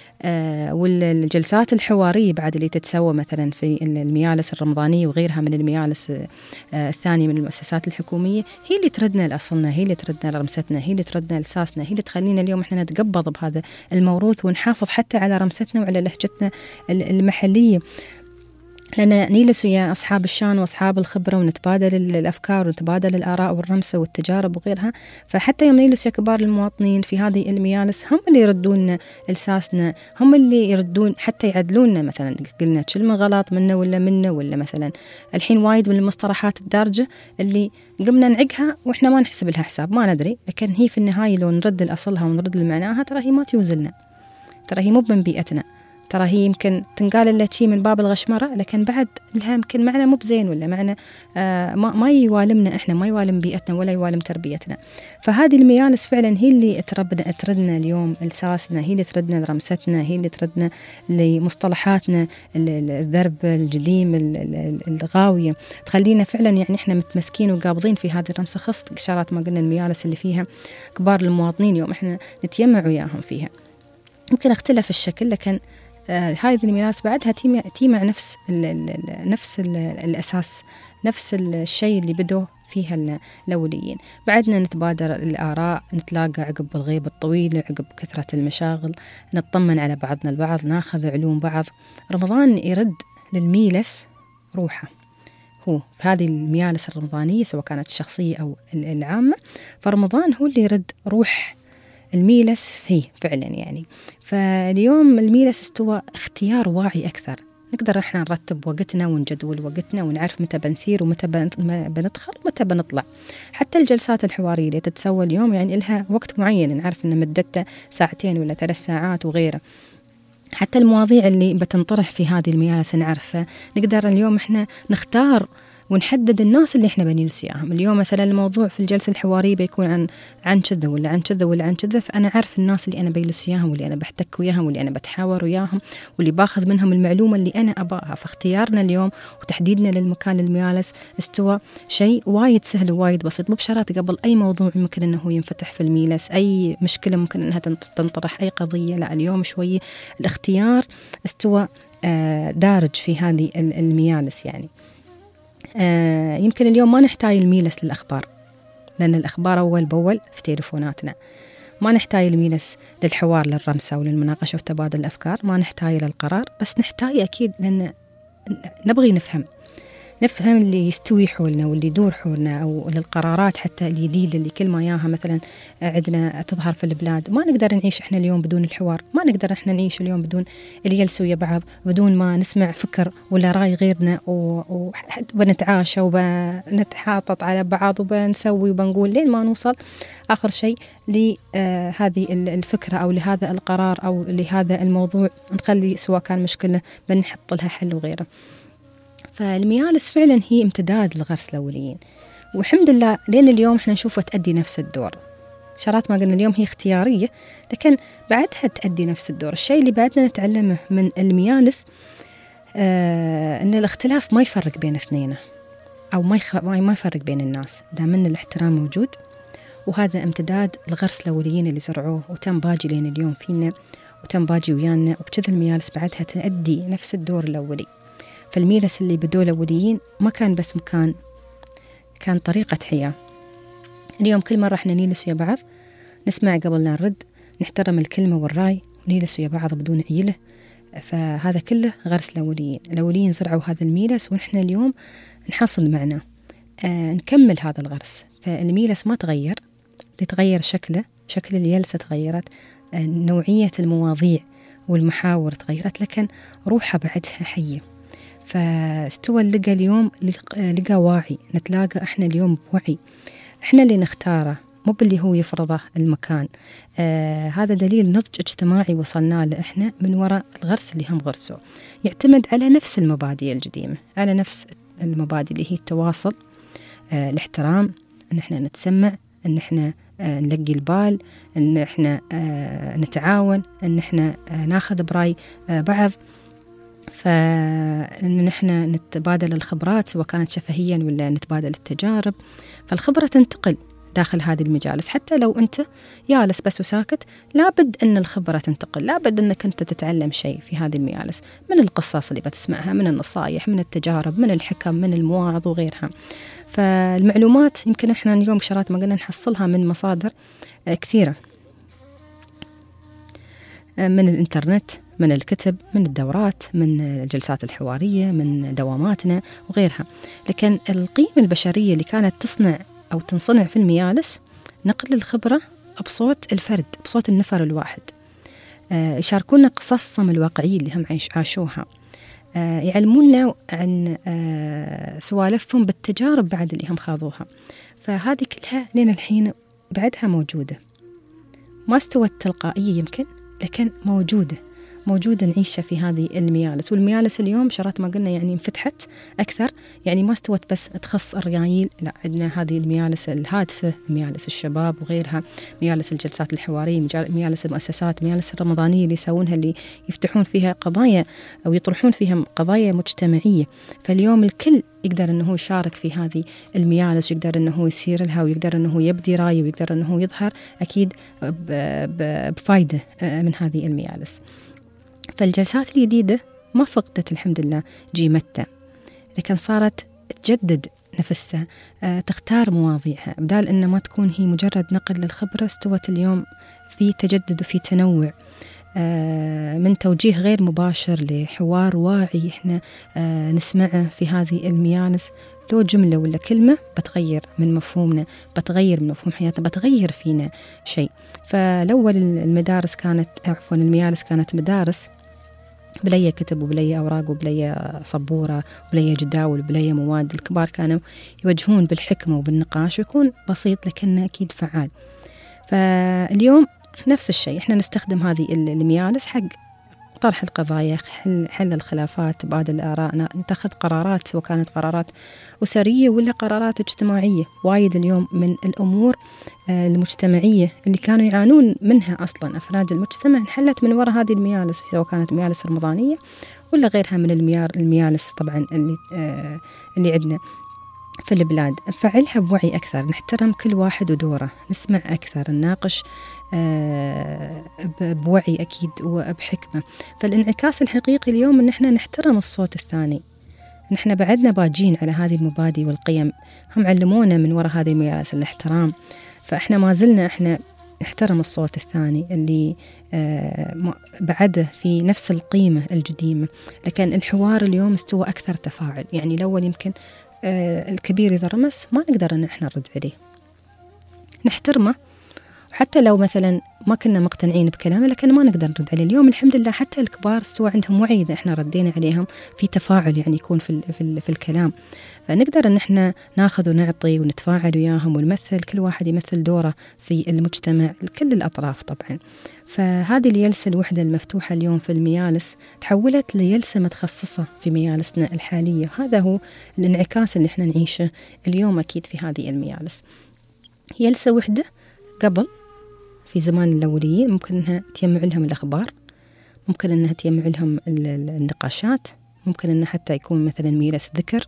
والجلسات الحوارية بعد اللي تتسوى مثلا في الميالس الرمضانية وغيرها من الميالس الثانية من المؤسسات الحكومية هي اللي تردنا لأصلنا، هي اللي تردنا لرمستنا، هي اللي تردنا لأساسنا، هي اللي تخلينا اليوم احنا نتقبض بهذا الموروث ونحافظ حتى على رمستنا وعلى لهجتنا المحلية، لأن نجلس ويا أصحاب الشان وأصحاب الخبرة ونتبادل الأفكار ونتبادل الآراء والرمسة والتجارب وغيرها. فحتى يوم نجلس يا كبار المواطنين في هذه الميالس هم اللي يردون لساسنا، هم اللي يردون حتى يعدلوننا، مثلا قلنا كلمة غلط منا ولا مثلا الحين وايد من المصطلحات الدارجة اللي قمنا نعقها وإحنا ما نحسب لها حساب ما ندري، لكن هي في النهاية لو نرد لأصلها ونرد لمعناها ترى هي ما توزلنا، ترى هي مو من بيئتنا، ترى هي يمكن تنقال لها شيء من باب الغشمرة لكن بعد لها يمكن معنى مو بزين ولا معنى ما يوالمنا إحنا، ما يوالم بيئتنا ولا يوالم تربيتنا. فهذه الميالس فعلا هي اللي تردنا اليوم لساسنا، هي اللي تردنا لرمستنا، هي اللي تردنا لمصطلحاتنا الذرب الجديم الغاوية، تخلينا فعلا يعني إحنا متمسكين وقابضين في هذه الرمسة، خاصة إشارات ما قلنا الميالس اللي فيها كبار المواطنين يوم إحنا نتيمع وياهم فيها. يمكن اختلف الشكل لكن هذه الميراث بعدها تيمع نفس الأساس، نفس الشيء اللي بدوا فيها الأوليين. بعدنا نتبادر الآراء، نتلاقى عقب الغيبة الطويلة، عقب كثرة المشاغل، نطمن على بعضنا البعض، ناخذ علوم بعض. رمضان يرد للميلس روحه، هو في هذه الميالس الرمضانية سواء كانت الشخصية أو العامة، فرمضان هو اللي يرد روح الميلس فيه فعلا يعني. فاليوم الميلس استوى اختيار واعي أكثر، نقدر احنا نرتب وقتنا ونجدول وقتنا ونعرف متى بنسير ومتى بندخل ومتى بنطلع. حتى الجلسات الحوارية اللي تتسوى اليوم يعني لها وقت معين، نعرف ان مدتها 2 ولا 3 ساعات وغيره. حتى المواضيع اللي بتنطرح في هذه الميالس نعرفها، نقدر اليوم احنا نختار ونحدد الناس اللي احنا بنجلس وياهم. اليوم مثلا الموضوع في الجلسة الحوارية بيكون عن كذا ولا عن كذا ولا عن كذا، فأنا عارف الناس اللي أنا بجلس وياهم واللي أنا بحتك وياهم واللي أنا بتحاور وياهم واللي باخذ منهم المعلومة اللي أنا أباها. فاختيارنا اليوم وتحديدنا للمكان الميالس استوى شيء وايد سهل ووايد بسيط، مو بشرط قبل أي موضوع ممكن أنه ينفتح في الميلس، أي مشكلة ممكن أنها تنطرح، أي قضية. لا، اليوم شوي الاختيار استوى دارج في هذه الميالس يعني. يمكن اليوم ما نحتاج الميلس للأخبار، لأن الأخبار أول بأول في تليفوناتنا. ما نحتاج الميلس للحوار، للرمسة وللمناقشة وتبادل الأفكار. ما نحتاج للقرار، بس نحتاج أكيد لأن نبغي نفهم نفهم اللي يستوي حولنا واللي يدور حولنا، أو القرارات حتى الجديدة اللي كل ما ياها مثلا عندنا تظهر في البلاد. ما نقدر نعيش إحنا اليوم بدون الحوار، ما نقدر إحنا نعيش اليوم بدون اللي يجلسوا ويا بعض، بدون ما نسمع فكر ولا رأي غيرنا ونتعاشى وبنتحاطط على بعض وبنسوي وبنقول لين ما نوصل آخر شيء لهذه الفكرة أو لهذا القرار أو لهذا الموضوع، نخلي سواء كان مشكلة بنحط لها حل وغيره. فالميالس فعلا هي امتداد للغرس الأوليين، والحمد لله لين اليوم احنا نشوفها تأدي نفس الدور. شرات ما قلنا اليوم هي اختيارية، لكن بعدها تأدي نفس الدور. الشيء اللي بعدنا نتعلمه من الميالس أن الاختلاف ما يفرق بين اثنين، أو ما يفرق بين الناس، دائما الاحترام موجود، وهذا امتداد الغرس الأوليين اللي زرعوه وتم باجي لين اليوم فينا وتم باجي ويانا، وبكذا الميالس بعدها تأدي نفس الدور الأولي. فالميلس اللي بدول الأوليين ما كان بس مكان، كان طريقة حياة. اليوم كل مرة احنا نجلس ويا بعض، نسمع قبل لا نرد، نحترم الكلمة والرأي، ونجلس ويا بعض بدون عيلة. فهذا كله غرس الأوليين. الأوليين زرعوا هذا الميلس ونحن اليوم نحصل معنا نكمل هذا الغرس. فالميلس ما تغير، تتغير شكله، شكل الجلسة تغيرت، نوعية المواضيع والمحاور تغيرت، لكن روحها بعدها حية. فاستوى اللقى اليوم لقى واعي، نتلاقى احنا اليوم بوعي، احنا اللي نختاره، مو باللي هو يفرضه المكان. هذا دليل نضج اجتماعي وصلنا له احنا من وراء الغرس اللي هم غرسوا، يعتمد على نفس المبادئ القديمة، على نفس المبادئ اللي هي التواصل، الاحترام، ان احنا نتسمع، ان احنا نلقي البال، ان احنا نتعاون، ان احنا ناخذ برأي بعض، فإن نحن نتبادل الخبرات سواء كانت شفهيا ولا نتبادل التجارب. فالخبرة تنتقل داخل هذه المجالس، حتى لو أنت جالس بس وساكت، لابد أن الخبرة تنتقل، لابد أنك أنت تتعلم شيء في هذه المجالس، من القصص اللي بتسمعها، من النصائح، من التجارب، من الحكم، من المواعظ وغيرها. فالمعلومات يمكن إحنا اليوم بشرات ما قلنا نحصلها من مصادر كثيرة، من الإنترنت، من الكتب، من الدورات، من الجلسات الحوارية، من دواماتنا وغيرها. لكن القيمة البشرية اللي كانت تصنع أو تنصنع في الميالس نقل الخبرة بصوت الفرد، بصوت النفر الواحد، يشاركونا قصصهم الواقعية اللي هم عاشوها، يعلمونا عن سوالفهم بالتجارب بعد اللي هم خاضوها. فهذه كلها لين الحين بعدها موجودة، ما استوت تلقائية يمكن، لكن موجودة نعيشها في هذه الميالس. والميالس اليوم شرات ما قلنا يعني انفتحت أكثر، يعني ما استوت بس تخص الريايل، لا، عندنا هذه الميالس الهادفة، ميالس الشباب وغيرها، ميالس الجلسات الحوارية، ميالس المؤسسات، ميالس الرمضانية اللي يسوونها، اللي يفتحون فيها قضايا أو يطرحون فيها قضايا مجتمعية. فاليوم الكل يقدر أنه يشارك في هذه الميالس، ويقدر أنه يسير لها، ويقدر أنه يبدي رأيه، ويقدر أنه يظهر أكيد بفايدة من هذه الميالس. فالجلسات الجديدة ما فقدت الحمد لله قيمتها، لكن صارت تجدد نفسها، تختار مواضيعها، بدال أن ما تكون هي مجرد نقل للخبرة، استوت اليوم في تجدد وفي تنوع، من توجيه غير مباشر لحوار واعي احنا نسمعه في هذه الميالس. لو جملة ولا كلمة بتغير من مفهومنا، بتغير من مفهوم حياتنا، بتغير فينا شيء. فالأول المدارس كانت، عفوا الميالس كانت مدارس بلية كتب وبلية أوراق وبلية صبورة وبلية جداول وبلية مواد. الكبار كانوا يوجهون بالحكمة وبالنقاش، ويكون بسيط لكنه أكيد فعال. فاليوم نفس الشيء، احنا نستخدم هذه الميالس حق طرح القضايا، حل الخلافات، تبادل الآراء، نتخذ قرارات سواء كانت قرارات أسرية ولا قرارات اجتماعية. وايد اليوم من الأمور المجتمعية اللي كانوا يعانون منها أصلا أفراد المجتمع انحلت من وراء هذه الميالس، سواء كانت ميالس رمضانية ولا غيرها من الميالس طبعا اللي عندنا في البلاد. نفعلها بوعي أكثر، نحترم كل واحد ودوره، نسمع أكثر، نناقش بوعي أكيد وبحكمة. فالانعكاس الحقيقي اليوم إن إحنا نحترم الصوت الثاني. نحن بعدنا باجين على هذه المبادئ والقيم، هم علمونا من وراء هذه الميالس الاحترام. فإحنا ما زلنا إحنا نحترم الصوت الثاني اللي بعده في نفس القيمة القديمة، لكن الحوار اليوم استوى أكثر تفاعل. يعني الأول يمكن الكبير إذا رمس ما نقدر أن احنا نرد عليه، نحترمه، وحتى لو مثلا ما كنا مقتنعين بكلامه لكن ما نقدر نرد عليه. اليوم الحمد لله حتى الكبار استوى عندهم وعي إذا احنا ردينا عليهم في تفاعل يعني يكون في الكلام، فنقدر أن احنا ناخذ ونعطي ونتفاعل وياهم ونمثل، كل واحد يمثل دوره في المجتمع، كل الأطراف طبعا. فهذه الجلسة الوحدة المفتوحة اليوم في الميالس تحولت لجلسة متخصصة في ميالسنا الحالية. هذا هو الانعكاس اللي احنا نعيشه اليوم أكيد في هذه الميالس. جلسة وحدة قبل في زمان الأوليين ممكن أنها تجمع لهم الأخبار، ممكن أنها تجمع لهم النقاشات، ممكن أنها حتى يكون مثلا ميلس ذكر،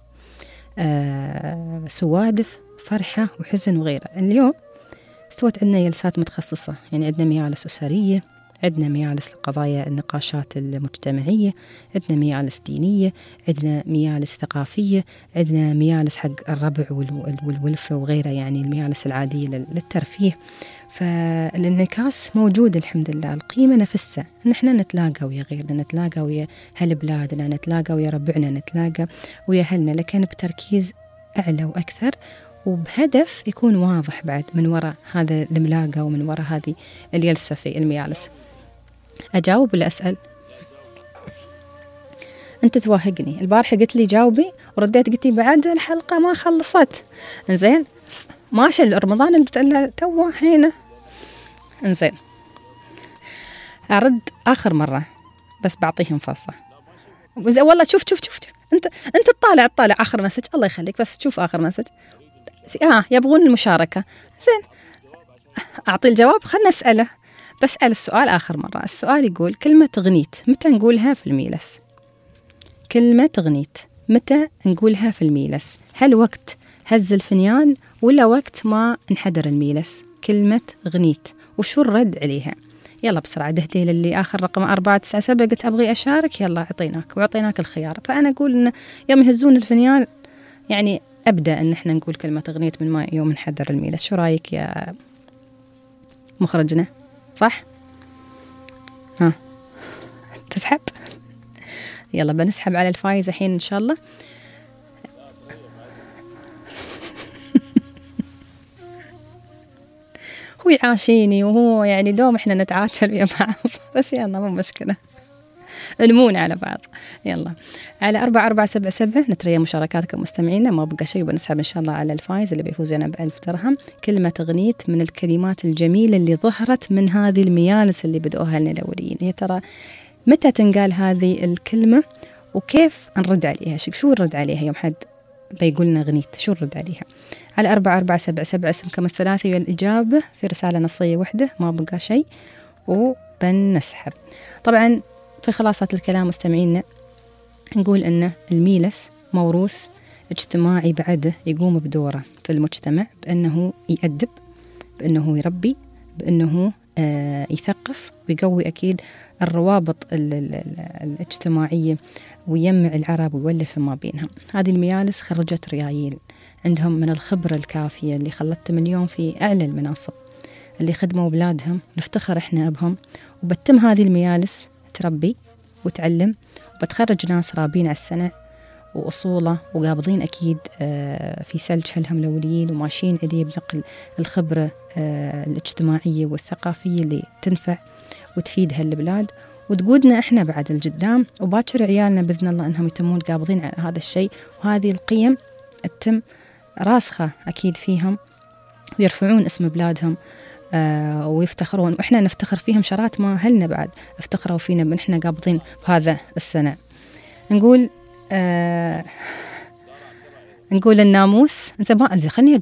سوادف، فرحة وحزن وغيره. اليوم استوت عندنا جلسات متخصصة، يعني عندنا ميالس أسرية، عندنا ميالس لقضايا النقاشات المجتمعية، عندنا ميالس دينية، عندنا ميالس ثقافية، عندنا ميالس حق الربع والولفة وغيره، يعني الميالس العادية للترفيه. فالانعكاس موجود الحمد لله. القيمة نفسها ان احنا نتلاقى ويا غيرنا، نتلاقى ويا هالبلادنا، نتلاقى ويا ربعنا، نتلاقى ويا أهلنا، لكن بتركيز أعلى وأكثر، وبهدف يكون واضح بعد من وراء هذا الملاقى ومن وراء هذه الجلسة في الميالس. أجاوب ولا أسأل؟ أنت توهقني. البارحة قلت لي جاوبي ورديت قلتي بعد الحلقة ما خلصت. إنزين ماشي رمضان اللي توه هنا. إنزين أرد آخر مرة بس بعطيهم فرصة. والله شوف أنت تطالع آخر مسج، الله يخليك بس تشوف آخر مسج. يبغون المشاركة. زين أعطي الجواب، خلنا أسأله. بسأل السؤال آخر مرة. السؤال يقول كلمة غنيت متى نقولها في الميلس؟ كلمة غنيت متى نقولها في الميلس؟ هل وقت هز الفنيان ولا وقت ما انحدر الميلس؟ كلمة غنيت وشو الرد عليها؟ يلا بسرعة دهدي للي آخر رقم 497 قلت أبغي أشارك. يلا أعطيناك وأعطيناك الخيار. فأنا أقول إن يوم يهزون الفنيان يعني أبدأ إن إحنا نقول كلمة غنيت من ما يوم انحدر الميلس. شو رأيك يا مخرجنا؟ صح؟ تسحب؟ يلا بنسحب على الفايز الحين إن شاء الله. هو يعاشيني وهو يعني دوم إحنا نتعاشر ويا بعض بس يلا مو مشكلة، نمون على بعض. يلا على 4477 نتريا مشاركاتكم مستمعينا، ما بقى شيء وبنسحب إن شاء الله على الفايز اللي بيفوز لنا ب1000 درهم. كلمة غنيت من الكلمات الجميلة اللي ظهرت من هذه الميالس اللي بدأوها لنا الأوليين. يا ترى متى تنقال هذه الكلمة وكيف نرد عليها؟ شو نرد عليها يوم حد بيقولنا غنيت؟ شو نرد عليها؟ على 4477 اسمكم الثلاثي والإجابة في رسالة نصية واحدة، ما بقى شيء وبنسحب. طبعا في خلاصة الكلام مستمعينا نقول أن الميلس موروث اجتماعي بعده يقوم بدوره في المجتمع، بأنه يأدب، بأنه يربي، بأنه يثقف ويقوي أكيد الروابط الاجتماعية ويجمع العرب ويولف ما بينهم. هذه الميالس خرجت ريايل عندهم من الخبرة الكافية اللي خلتهم اليوم في أعلى المناصب، اللي خدموا بلادهم، نفتخر إحنا بهم. وبتم هذه الميالس تربي وتعلم وبتخرج ناس رابين على السنة وأصوله وقابضين أكيد في سلج هلهم الأوليين وماشيين عليه بنقل الخبرة الاجتماعية والثقافية اللي تنفع وتفيد هالبلاد وتقودنا إحنا بعد القدام. وباكر عيالنا بإذن الله أنهم يتمون قابضين على هذا الشيء، وهذه القيم تتم راسخة أكيد فيهم ويرفعون اسم بلادهم ويفتخرون، وإحنا نفتخر فيهم شرات ما أهلنا بعد افتخروا فينا من إحنا قابضين بهذا السنة. نقول نقول الناموس. زين خلني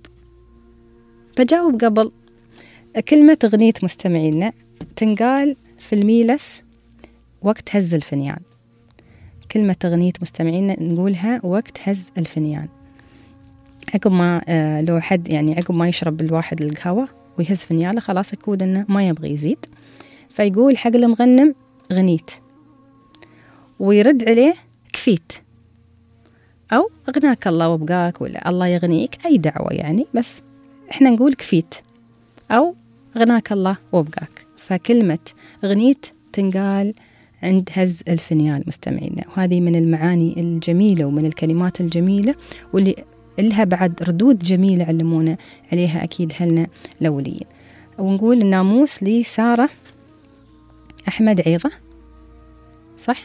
بجاوب قبل. كلمة غنيت مستمعينا تنقال في الميلس وقت هز الفنيان. كلمة غنيت مستمعينا نقولها وقت هز الفنيان، عقب ما لو حد يعني عقب ما يشرب الواحد القهوة ويهز فنيانه خلاص يكون إنه ما يبغي يزيد، فيقول حق المغنم غنيت ويرد عليه كفيت أو أغناك الله وبقاك ولا الله يغنيك، أي دعوة يعني، بس إحنا نقول كفيت أو غناك الله وبقاك. فكلمة غنيت تنقال عند هز الفنيان مستمعينا، وهذه من المعاني الجميلة ومن الكلمات الجميلة واللي لها بعد ردود جميلة علمونا عليها أكيد هلنا الأوليين. ونقول الناموس لسارة أحمد عيضة، صح؟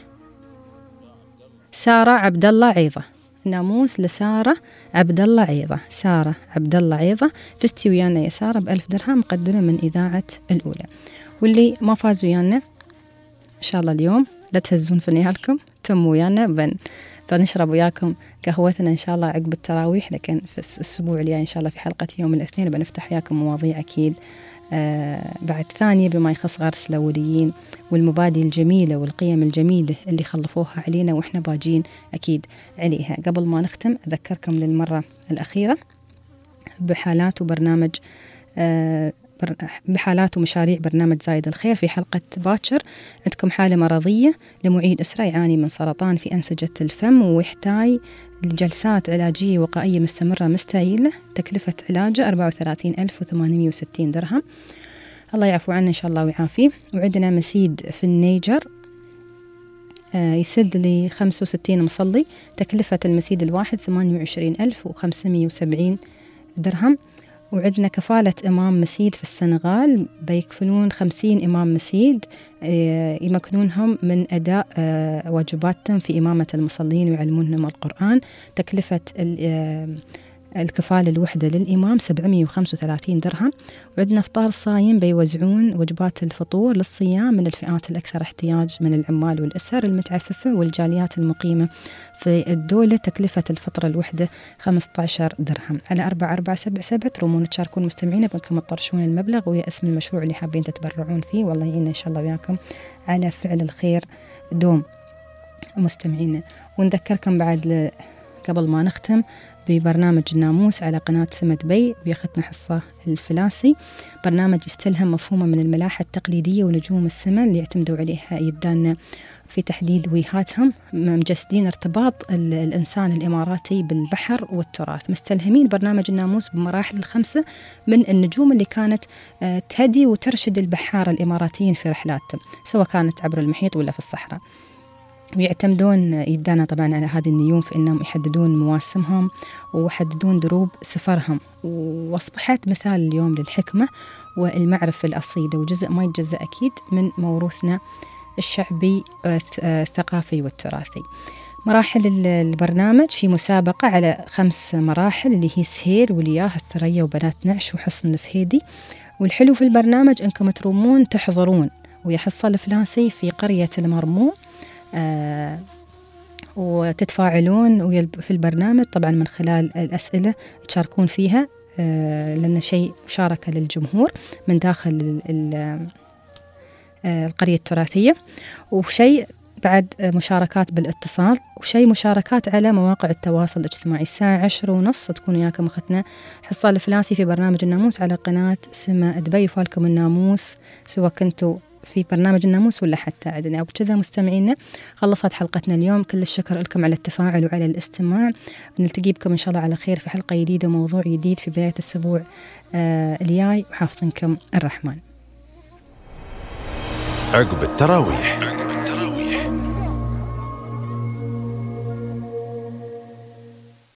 سارة عبد الله عيضة، الناموس لسارة عبد الله عيضة. سارة عبد الله عيضة، فزتي ويانا يا سارة ب1000 درهم مقدمة من إذاعة الأولى. واللي ما فاز ويانا إن شاء الله اليوم لا تهزون في نيالكم، تم ويانا بنشرب وياكم قهوتنا إن شاء الله عقب التراويح، لكن في الأسبوع الجاي إن شاء الله في حلقة يوم الاثنين بنفتح وياكم مواضيع أكيد بعد ثانية بما يخص غرس الأوليين والمبادئ الجميلة والقيم الجميلة اللي خلفوها علينا وإحنا باجين أكيد عليها. قبل ما نختم أذكركم للمرة الأخيرة بحالات وبرنامج بحالات ومشاريع برنامج زايد الخير. في حلقة باكر عندكم حالة مرضية لمعيد أسرة يعاني من سرطان في أنسجة الفم ويحتاج جلسات علاجية وقائية مستمرة مستعيلة، تكلفة علاجه 34,860 درهم. الله يعفو عنه إن شاء الله ويعافيه. وعندنا مسيد في النيجر يسد لي 65 مصلي، تكلفة المسيد الواحد 28,570 درهم. وعندنا كفالة إمام مسيد في السنغال بيكفلون 50 إمام مسيد يمكنونهم من أداء واجباتهم في إمامة المصلين ويعلمونهم القرآن، تكلفة الكفالة الوحدة للإمام 735 درهم. وعندنا إفطار صايم بيوزعون وجبات الفطور للصيام من الفئات الأكثر احتياج من العمال والأسر المتعففة والجاليات المقيمة في الدولة، تكلفة الفطرة الوحدة 15 درهم. على 4477 ترومون تشاركون مستمعين بأنكم تطرشون المبلغ ويا اسم المشروع اللي حابين تتبرعون فيه، والله يعيننا إن شاء الله وياكم على فعل الخير دوم مستمعين. ونذكركم بعد قبل ما نختم ببرنامج الناموس على قناة سمت بي بياخدنا حصة الفلاسي، برنامج يستلهم مفهومه من الملاحة التقليدية ونجوم السماء اللي يعتمدوا عليها يدانا في تحديد وجهاتهم، مجسدين ارتباط الإنسان الإماراتي بالبحر والتراث، مستلهمين برنامج الناموس بمراحل الخمسة من النجوم اللي كانت تهدي وترشد البحارة الإماراتيين في رحلاتهم سواء كانت عبر المحيط ولا في الصحراء، ويعتمدون يدانا طبعا على هذه النجوم في أنهم يحددون مواسمهم ويحددون دروب سفرهم، وأصبحت مثال اليوم للحكمة والمعرفة الأصيلة وجزء ما يتجزأ أكيد من موروثنا الشعبي الثقافي والتراثي. مراحل البرنامج في مسابقة على 5 مراحل اللي هي سهيل ولياه الثريا وبنات نعش وحصن الفهيدي. والحلو في البرنامج أنكم ترومون تحضرون ويحصل الفلاسي في قرية المرمو وتتفاعلون في البرنامج طبعا من خلال الأسئلة تشاركون فيها لأن شيء مشاركة للجمهور من داخل القرية التراثية، وشيء بعد مشاركات بالاتصال، وشيء مشاركات على مواقع التواصل الاجتماعي. الساعة 10:30 تكونوا وياكم أخذنا حصة الفلاسي في برنامج الناموس على قناة سما دبي، يفالكم الناموس سواء كنتوا في برنامج الناموس ولا حتى عدنا. وبكذا مستمعينا خلصت حلقتنا اليوم، كل الشكر لكم على التفاعل وعلى الاستماع، نلتقي بكم إن شاء الله على خير في حلقة جديدة وموضوع جديد في بداية الأسبوع الجاي، وحافظنكم الرحمن. عقب التراويح.